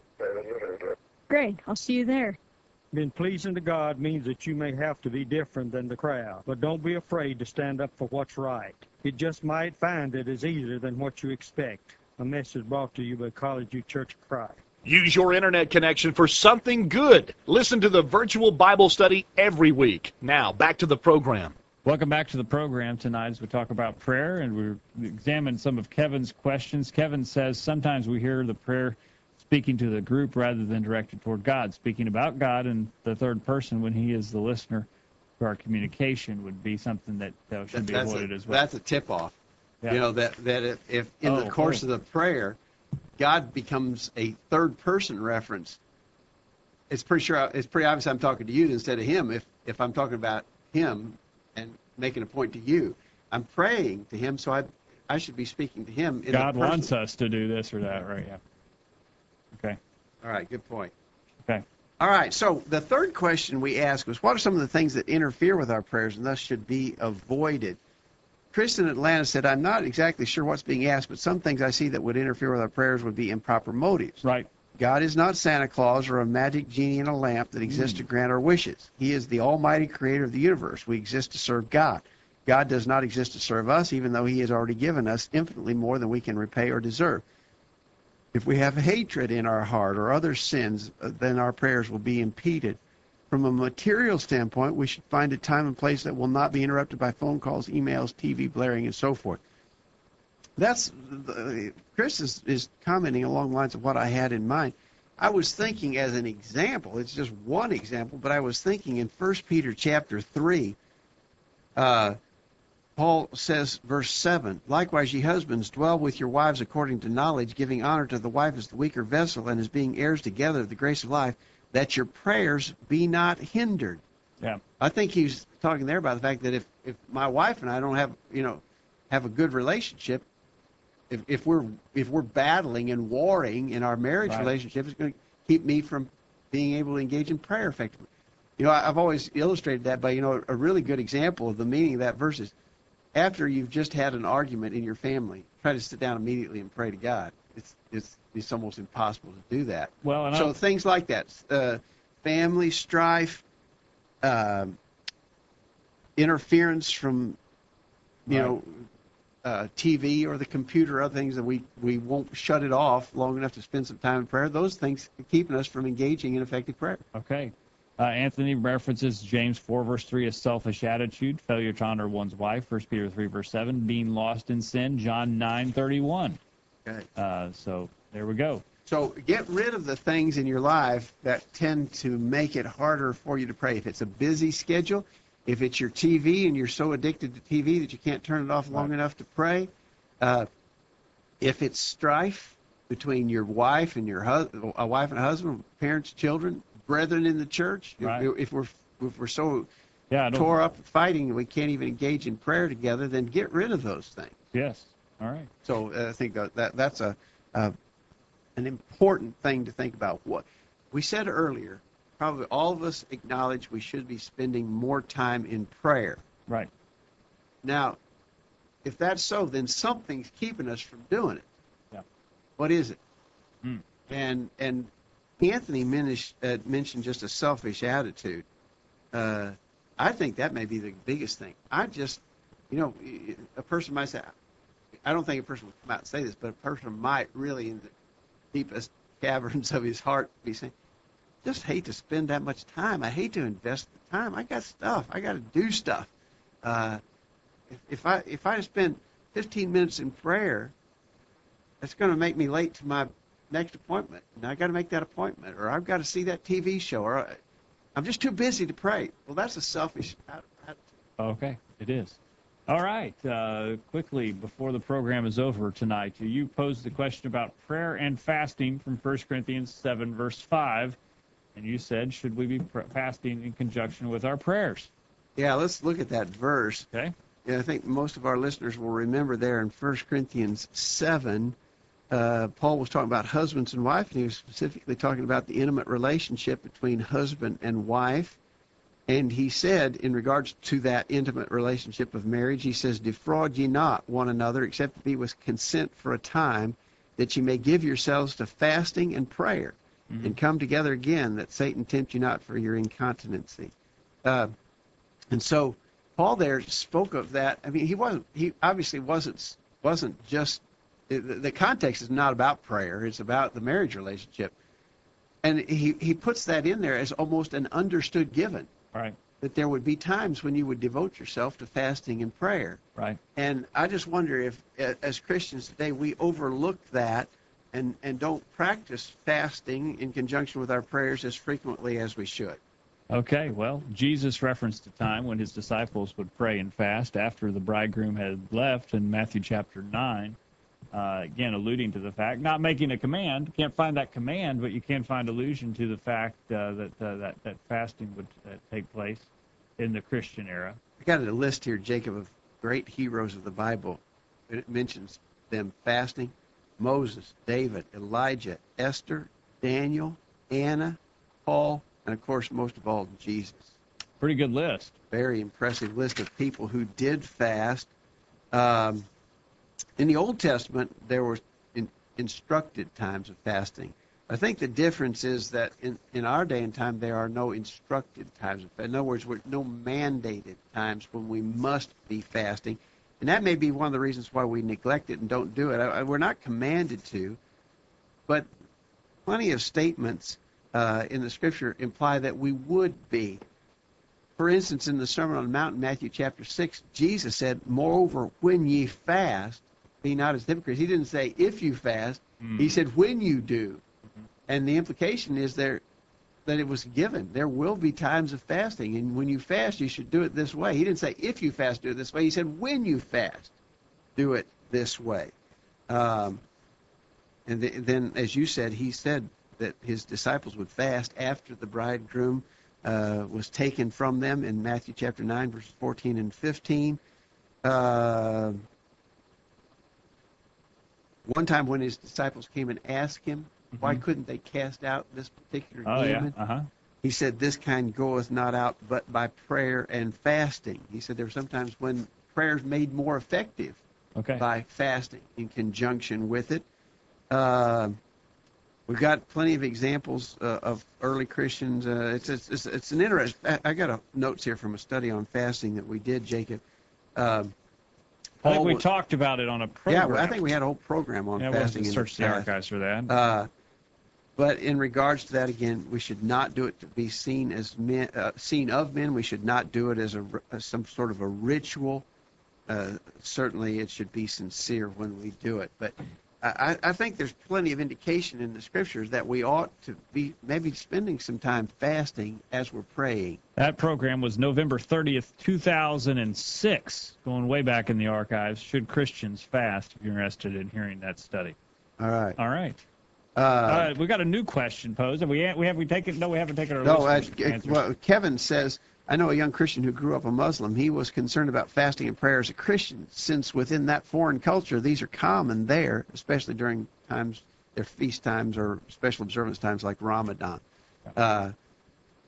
[SPEAKER 8] Great, I'll see you there.
[SPEAKER 9] Being pleasing to God means that you may have to be different than the crowd, but don't be afraid to stand up for what's right. You just might find it is easier than what you expect. A message brought to you by College View Church of Christ.
[SPEAKER 1] Use your internet connection for something good. Listen to the virtual Bible study every week. Now, back to the program.
[SPEAKER 2] Welcome back to the program tonight as we talk about prayer, and we examine some of Kevin's questions. Kevin says sometimes we hear the prayer speaking to the group rather than directed toward God. Speaking about God in the third person when he is the listener to our communication would be something that uh, should be
[SPEAKER 3] That's
[SPEAKER 2] avoided
[SPEAKER 3] a,
[SPEAKER 2] as well.
[SPEAKER 3] That's a tip-off.
[SPEAKER 2] Yeah.
[SPEAKER 3] You know, that, that if, if in the
[SPEAKER 2] Oh,
[SPEAKER 3] course
[SPEAKER 2] oh.
[SPEAKER 3] of the prayer, God becomes a third-person reference, it's pretty sure it's pretty obvious I'm talking to you instead of him. If if I'm talking about him and making a point to you, I'm praying to him, so I I should be speaking to him. In
[SPEAKER 2] God
[SPEAKER 3] the
[SPEAKER 2] wants
[SPEAKER 3] person.
[SPEAKER 2] us to do this or that, right? Yeah. Okay.
[SPEAKER 3] All right, good point.
[SPEAKER 2] Okay.
[SPEAKER 3] All right, so the third question we asked was, what are some of the things that interfere with our prayers and thus should be avoided? Chris in Atlanta said, I'm not exactly sure what's being asked, but some things I see that would interfere with our prayers would be improper motives.
[SPEAKER 2] Right.
[SPEAKER 3] God is not Santa Claus or a magic genie in a lamp that exists to grant our wishes. He is the almighty creator of the universe. We exist to serve God. God does not exist to serve us, even though he has already given us infinitely more than we can repay or deserve. If we have hatred in our heart or other sins, uh, then our prayers will be impeded. From a material standpoint, we should find a time and place that will not be interrupted by phone calls, emails, T V blaring, and so forth. That's uh, Chris is, is commenting along the lines of what I had in mind. I was thinking as an example, it's just one example, but I was thinking in First Peter chapter three, uh, Paul says, verse seven, likewise, ye husbands, dwell with your wives according to knowledge, giving honor to the wife as the weaker vessel, and as being heirs together of the grace of life, that your prayers be not hindered.
[SPEAKER 2] Yeah.
[SPEAKER 3] I think he's talking there about the fact that if, if my wife and I don't have, you know, have a good relationship, if, if we're if we're battling and warring in our marriage
[SPEAKER 2] Right.
[SPEAKER 3] relationship, it's going to keep me from being able to engage in prayer effectively. You know, I, I've always illustrated that by, you know, a really good example of the meaning of that verse is, after you've just had an argument in your family, try to sit down immediately and pray to God. It's it's it's almost impossible to do that.
[SPEAKER 2] Well, and
[SPEAKER 3] so
[SPEAKER 2] I,
[SPEAKER 3] things like that, uh, family strife, uh, interference from, you
[SPEAKER 2] Right.
[SPEAKER 3] know, uh, T V or the computer, other things that we we won't shut it off long enough to spend some time in prayer. Those things are keeping us from engaging in effective prayer.
[SPEAKER 2] okay. Uh, Anthony references James four, verse three, a selfish attitude, failure to honor one's wife, First Peter three, verse seven, being lost in sin, John nine, thirty-one.
[SPEAKER 3] Okay.
[SPEAKER 2] Uh, so there we go.
[SPEAKER 3] So get rid of the things in your life that tend to make it harder for you to pray. If it's a busy schedule, if it's your T V and you're so addicted to T V that you can't turn it off long
[SPEAKER 2] Right.
[SPEAKER 3] enough to pray, uh, if it's strife between your wife and your husband, a wife and a husband, parents, children, brethren in the church, if-
[SPEAKER 2] Right.
[SPEAKER 3] if we're if we're so
[SPEAKER 2] Yeah, I don't,
[SPEAKER 3] tore up fighting and we can't even engage in prayer together, then get rid of those things.
[SPEAKER 2] yes. All right.
[SPEAKER 3] So uh, I think that, that that's a, a an important thing to think about. What we said earlier, probably all of us acknowledge we should be spending more time in prayer.
[SPEAKER 2] Right.
[SPEAKER 3] Now, if that's so, then something's keeping us from doing it.
[SPEAKER 2] Yeah.
[SPEAKER 3] What is it?
[SPEAKER 2] Hmm.
[SPEAKER 3] And and Anthony mentioned, uh, mentioned just a selfish attitude. Uh, I think that may be the biggest thing. I just, you know, a person might say, I don't think a person would come out and say this, but a person might really, in the deepest caverns of his heart, be saying, just hate to spend that much time. I hate to invest the time. I got stuff. I got to do stuff. Uh, if, if I if I spend fifteen minutes in prayer, that's going to make me late to my next appointment. And I got to make that appointment, or I've got to see that T V show, or I, I'm just too busy to pray. Well, that's a selfish attitude.
[SPEAKER 2] Okay, it is. All right. Uh, quickly, before the program is over tonight, you posed the question about prayer and fasting from First Corinthians seven, verse five. And you said, should we be pr- fasting in conjunction with our prayers?
[SPEAKER 3] Yeah, let's look at that verse.
[SPEAKER 2] Okay.
[SPEAKER 3] Yeah, I think most of our listeners will remember there in First Corinthians seven, uh, Paul was talking about husbands and wife, and he was specifically talking about the intimate relationship between husband and wife. And he said, in regards to that intimate relationship of marriage, he says, defraud ye not one another, except it be with consent for a time, that ye may give yourselves to fasting and prayer, mm-hmm. and come together again, that Satan tempt you not for your incontinency. Uh, and so Paul there spoke of that. I mean, he wasn't, he obviously wasn't, wasn't just, the, the context is not about prayer, it's about the marriage relationship. And he, he puts that in there as almost an understood given.
[SPEAKER 2] Right.
[SPEAKER 3] That there would be times when you would devote yourself to fasting and prayer.
[SPEAKER 2] Right. And
[SPEAKER 3] I just wonder if, as Christians today, we overlook that and, and don't practice fasting in conjunction with our prayers as frequently as we should.
[SPEAKER 2] Okay, well, Jesus referenced a time when his disciples would pray and fast after the bridegroom had left in Matthew chapter nine. Uh, again, alluding to the fact, not making a command, can't find that command, but you can find allusion to the fact uh, that, uh, that that fasting would uh, take place in the Christian era.
[SPEAKER 3] I got a list here, Jacob, of great heroes of the Bible. It mentions them fasting: Moses, David, Elijah, Esther, Daniel, Anna, Paul, and of course, most of all, Jesus.
[SPEAKER 2] Pretty good list.
[SPEAKER 3] Very impressive list of people who did fast. Um, In the Old Testament, there were in, instructed times of fasting. I think the difference is that in, in our day and time, there are no instructed times of fasting. In other words, we're no mandated times when we must be fasting. And that may be one of the reasons why we neglect it and don't do it. I, I, we're not commanded to, but plenty of statements uh, in the Scripture imply that we would be. For instance, in the Sermon on the Mount in Matthew chapter six, Jesus said, moreover, when ye fast, be not as hypocrites. He didn't say if you fast. Mm. He said when you do. Mm-hmm. And the implication is there that it was given. There will be times of fasting. And when you fast, you should do it this way. He didn't say if you fast, do it this way. He said when you fast, do it this way. Um, and th- then, as you said, he said that his disciples would fast after the bridegroom uh, was taken from them in Matthew chapter nine, verses fourteen and fifteen. Uh, One time when his disciples came and asked him, mm-hmm. why couldn't they cast out this particular
[SPEAKER 2] oh,
[SPEAKER 3] demon?
[SPEAKER 2] Yeah. Uh-huh.
[SPEAKER 3] He said, this kind goeth not out but by prayer and fasting. He said there were sometimes when prayers made more effective
[SPEAKER 2] okay.
[SPEAKER 3] by fasting in conjunction with it. Uh, we've got plenty of examples uh, of early Christians. Uh, it's, it's, it's an interest. I, I got a, notes here from a study on fasting that we did, Jacob. Uh,
[SPEAKER 2] I think we was, talked about it on a program.
[SPEAKER 3] Yeah, I think we had a whole program on
[SPEAKER 2] yeah,
[SPEAKER 3] fasting.
[SPEAKER 2] We'll search the archives for that.
[SPEAKER 3] Uh, but in regards to that, again, we should not do it to be seen as men, uh, seen of men. We should not do it as a as some sort of a ritual. Uh, certainly, it should be sincere when we do it. But I, I think there's plenty of indication in the scriptures that we ought to be maybe spending some time fasting as we're praying.
[SPEAKER 2] That program was November thirtieth, two thousand six, going way back in the archives. Should Christians fast? If you're interested in hearing that study.
[SPEAKER 3] All right.
[SPEAKER 2] All right.
[SPEAKER 3] Uh,
[SPEAKER 2] uh, we got a new question posed. Have we we have we taken? No, we haven't taken our.
[SPEAKER 3] No. Uh, well, Kevin says, I know a young Christian who grew up a Muslim. He was concerned about fasting and prayer as a Christian, since within that foreign culture, these are common there, especially during times, their feast times or special observance times like Ramadan. Uh,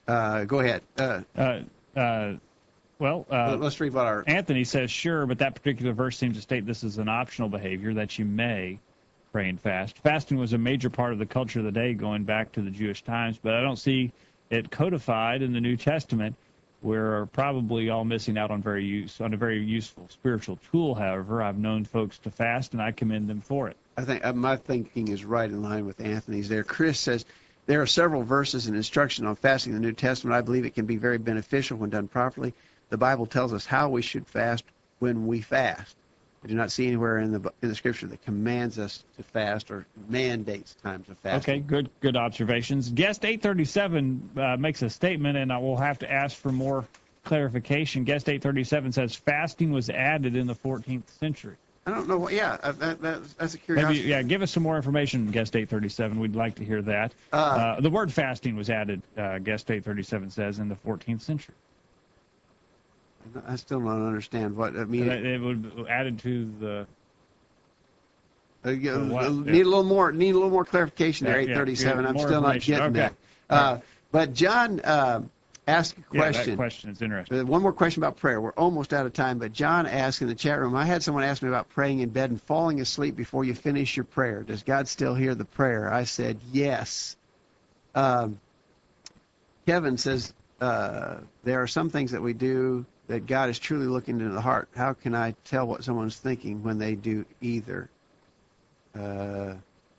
[SPEAKER 3] Uh, go ahead. Uh,
[SPEAKER 2] Uh, uh, well, uh,
[SPEAKER 3] let's read what our
[SPEAKER 2] Anthony says, sure, but that particular verse seems to state this is an optional behavior that you may pray and fast. Fasting was a major part of the culture of the day going back to the Jewish times, but I don't see it codified in the New Testament. We're probably all missing out on very use on a very useful spiritual tool. However, I've known folks to fast, and I commend them for it.
[SPEAKER 3] I think uh, my thinking is right in line with Anthony's there. Chris says there are several verses and instruction on fasting in the New Testament. I believe it can be very beneficial when done properly. The Bible tells us how we should fast when we fast. I do not see anywhere in the in the Scripture that commands us to fast or mandates times of fasting.
[SPEAKER 2] Okay, good good observations. Guest eight thirty-seven uh, makes a statement, and I will have to ask for more clarification. Guest eight thirty-seven says fasting was added in the fourteenth century.
[SPEAKER 3] I don't know. What, yeah, uh, that, that, that's a
[SPEAKER 2] Maybe,
[SPEAKER 3] curiosity.
[SPEAKER 2] yeah, give us some more information, Guest eight thirty-seven. We'd like to hear that.
[SPEAKER 3] Uh,
[SPEAKER 2] Uh, the word fasting was added, uh, Guest eight thirty-seven says, in the fourteenth century.
[SPEAKER 3] I still don't understand what I mean.
[SPEAKER 2] It, it would added to the.
[SPEAKER 3] Uh, you-
[SPEAKER 2] So what?
[SPEAKER 3] uh, need a little more. Need a little more clarification there.
[SPEAKER 2] Yeah, yeah,
[SPEAKER 3] eight thirty-seven.
[SPEAKER 2] yeah,
[SPEAKER 3] I'm
[SPEAKER 2] more
[SPEAKER 3] still not
[SPEAKER 2] information.
[SPEAKER 3] getting
[SPEAKER 2] Okay.
[SPEAKER 3] that. Uh, but John uh, asked a
[SPEAKER 2] Yeah, that
[SPEAKER 3] question.
[SPEAKER 2] question is interesting.
[SPEAKER 3] Uh, One more question about prayer. We're almost out of time, but John asked in the chat room, I had someone ask me about praying in bed and falling asleep before you finish your prayer. Does God still hear the prayer? I said, yes. Um, Kevin says, uh, there are some things that we do that God is truly looking into the heart. How can I tell what someone's thinking when they do either? Uh,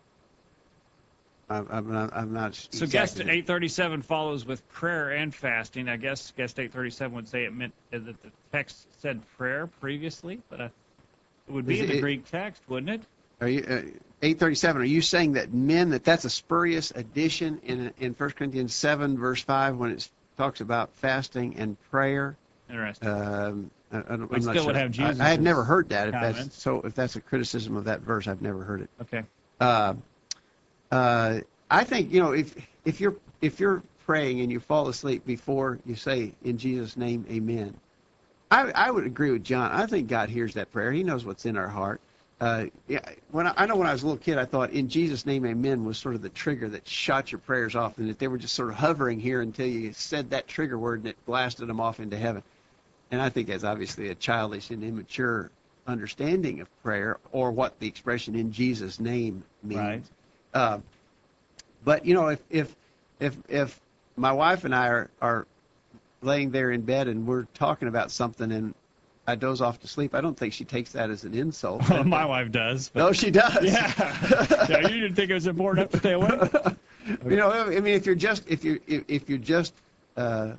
[SPEAKER 3] I'm, I'm not, I'm not
[SPEAKER 2] So
[SPEAKER 3] exactly-
[SPEAKER 2] guest eight thirty-seven follows with prayer and fasting. I guess guest eight thirty-seven would say it meant that the text said prayer previously, but uh, it would be
[SPEAKER 3] Is
[SPEAKER 2] in the
[SPEAKER 3] it-
[SPEAKER 2] Greek text, wouldn't it?
[SPEAKER 3] Are you uh, eight thirty-seven? Are you saying that men that that's a spurious addition in in First Corinthians seven verse five when it talks about fasting and prayer?
[SPEAKER 2] Interesting.
[SPEAKER 3] Um, I, I don't,
[SPEAKER 2] We
[SPEAKER 3] I'm not
[SPEAKER 2] still would
[SPEAKER 3] sure.
[SPEAKER 2] have
[SPEAKER 3] I, I have
[SPEAKER 2] Jesus's
[SPEAKER 3] never heard that. If that's
[SPEAKER 2] comments.
[SPEAKER 3] so, if that's a criticism of that verse, I've never heard it.
[SPEAKER 2] Okay.
[SPEAKER 3] Uh, uh, I think you know if if you're if you're praying and you fall asleep before you say in Jesus' name, Amen. I I would agree with John. I think God hears that prayer. He knows what's in our heart. Uh, yeah, when I, I know when I was a little kid, I thought in Jesus' name, Amen was sort of the trigger that shot your prayers off, and that they were just sort of hovering here until you said that trigger word and it blasted them off into heaven. And I think that's obviously a childish and immature understanding of prayer or what the expression in Jesus' name means.
[SPEAKER 2] Right.
[SPEAKER 3] Uh, but you know, if if if if my wife and I are are laying there in bed and we're talking about something and I doze off to sleep, I don't think she takes that as an insult.
[SPEAKER 2] Well, my wife does. But
[SPEAKER 3] No, she does.
[SPEAKER 2] yeah. yeah. You didn't think it was important enough to stay awake?
[SPEAKER 3] You know, I mean, if you're just if you if, if you're just uh,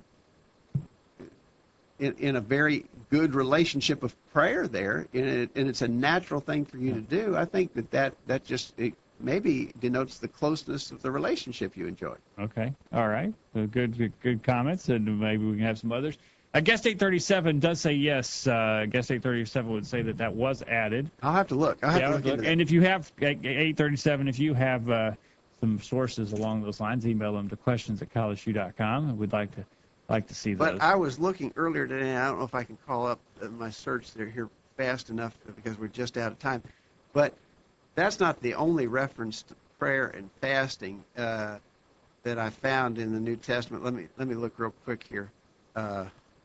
[SPEAKER 3] in in a very good relationship of prayer there, and, it, and it's a natural thing for you to do, I think that that that just it maybe denotes the closeness of the relationship you enjoy.
[SPEAKER 2] Okay. All right. So good, good, good comments, and maybe we can have some others. Uh, guest eight thirty-seven does say yes. Uh, guest eight thirty-seven would say that that was added.
[SPEAKER 3] I'll have to look. I'll have
[SPEAKER 2] Yeah,
[SPEAKER 3] to look
[SPEAKER 2] look,
[SPEAKER 3] into that.
[SPEAKER 2] and if you have eight thirty-seven, if you have uh, some sources along those lines, email them to questions at college view dot com, and we'd like to like to see those.
[SPEAKER 3] But I was looking earlier today, and I don't know if I can call up uh, my search there here fast enough because we're just out of time. But that's not the only reference to prayer and fasting uh, that I found in the New Testament. Let me let me look real quick here. Uh,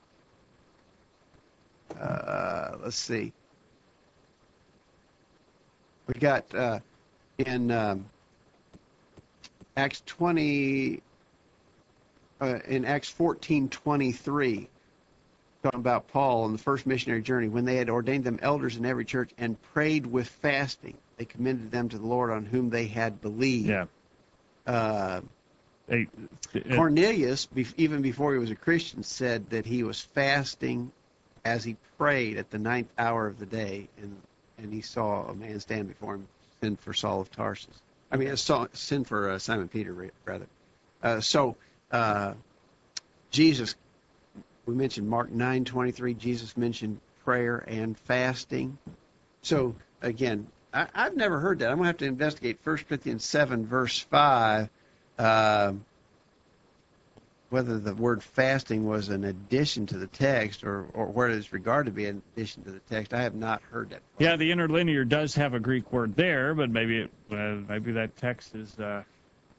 [SPEAKER 3] uh, let's see. We got uh, in um, Acts twenty. Uh, in Acts fourteen twenty-three, talking about Paul on the first missionary journey, when they had ordained them elders in every church and prayed with fasting, they commended them to the Lord on whom they had believed.
[SPEAKER 2] yeah.
[SPEAKER 3] Uh,
[SPEAKER 2] Eight, uh,
[SPEAKER 3] Cornelius, be- even before he was a Christian, said that he was fasting as he prayed at the ninth hour of the day, and and he saw a man stand before him, sin for Saul of Tarsus. I mean, saw, sin for uh, Simon Peter, rather. Uh, so. Uh, Jesus, we mentioned Mark nine twenty-three. Jesus mentioned prayer and fasting. So again, I, I've never heard that. I'm gonna have to investigate First Corinthians seven verse five, uh, whether the word fasting was an addition to the text or or where it is regarded to be an addition to the text. I have not heard that.
[SPEAKER 2] yeah, the interlinear does have a Greek word there, but maybe it, uh, maybe that text is uh,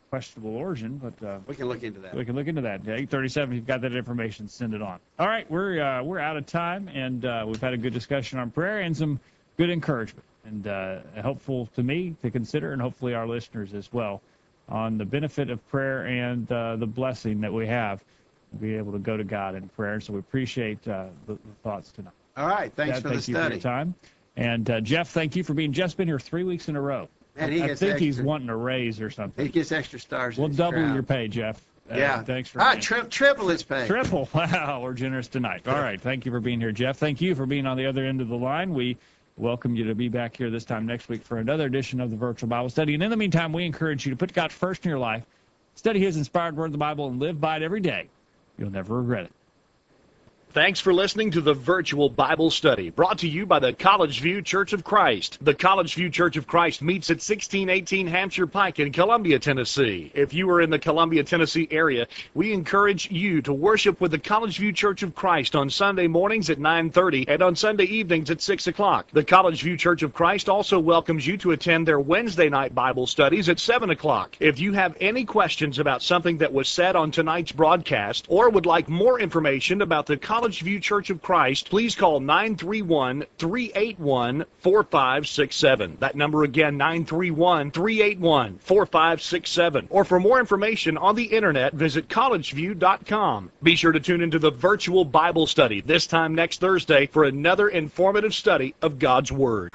[SPEAKER 2] questionable origin, but uh,
[SPEAKER 3] We can look into that.
[SPEAKER 2] we can look into that. Yeah, eight thirty-seven, if you've got that information, send it on. All right, we're uh, we're out of time, and uh, we've had a good discussion on prayer and some good encouragement, and uh, helpful to me to consider, and hopefully our listeners as well, on the benefit of prayer and uh, the blessing that we have to be able to go to God in prayer. So we appreciate uh, the, the thoughts tonight.
[SPEAKER 3] All right. Thanks
[SPEAKER 2] Dad,
[SPEAKER 3] for
[SPEAKER 2] thank
[SPEAKER 3] the
[SPEAKER 2] you for
[SPEAKER 3] study.
[SPEAKER 2] your time. And uh, Jeff, thank you for being. Jeff's been here three weeks in a row.
[SPEAKER 3] And he
[SPEAKER 2] I
[SPEAKER 3] gets
[SPEAKER 2] think he's
[SPEAKER 3] extra-
[SPEAKER 2] wanting a raise or something.
[SPEAKER 3] He gets extra stars. in
[SPEAKER 2] We'll
[SPEAKER 3] his
[SPEAKER 2] double
[SPEAKER 3] crown.
[SPEAKER 2] your pay, Jeff. Uh,
[SPEAKER 3] Yeah.
[SPEAKER 2] Thanks for
[SPEAKER 3] All right,
[SPEAKER 2] being-
[SPEAKER 3] tri- triple his pay.
[SPEAKER 2] Triple. Wow, we're generous tonight. All right. Thank you for being here, Jeff. Thank you for being on the other end of the line. We welcome you to be back here this time next week for another edition of the Virtual Bible Study. And in the meantime, we encourage you to put God first in your life, study His inspired word of the Bible, and live by it every day. You'll never regret it.
[SPEAKER 1] Thanks for listening to the Virtual Bible Study, brought to you by the College View Church of Christ. The College View Church of Christ meets at sixteen eighteen Hampshire Pike in Columbia, Tennessee. If you are in the Columbia, Tennessee area, we encourage you to worship with the College View Church of Christ on Sunday mornings at nine thirty and on Sunday evenings at six o'clock. The College View Church of Christ also welcomes you to attend their Wednesday night Bible studies at seven o'clock. If you have any questions about something that was said on tonight's broadcast or would like more information about the College View Church of Christ, please call nine three one, three eight one, four five six seven. That number again, nine three one, three eight one, four five six seven. Or for more information on the internet, visit college view dot com. Be sure to tune into the Virtual Bible Study this time next Thursday for another informative study of God's Word.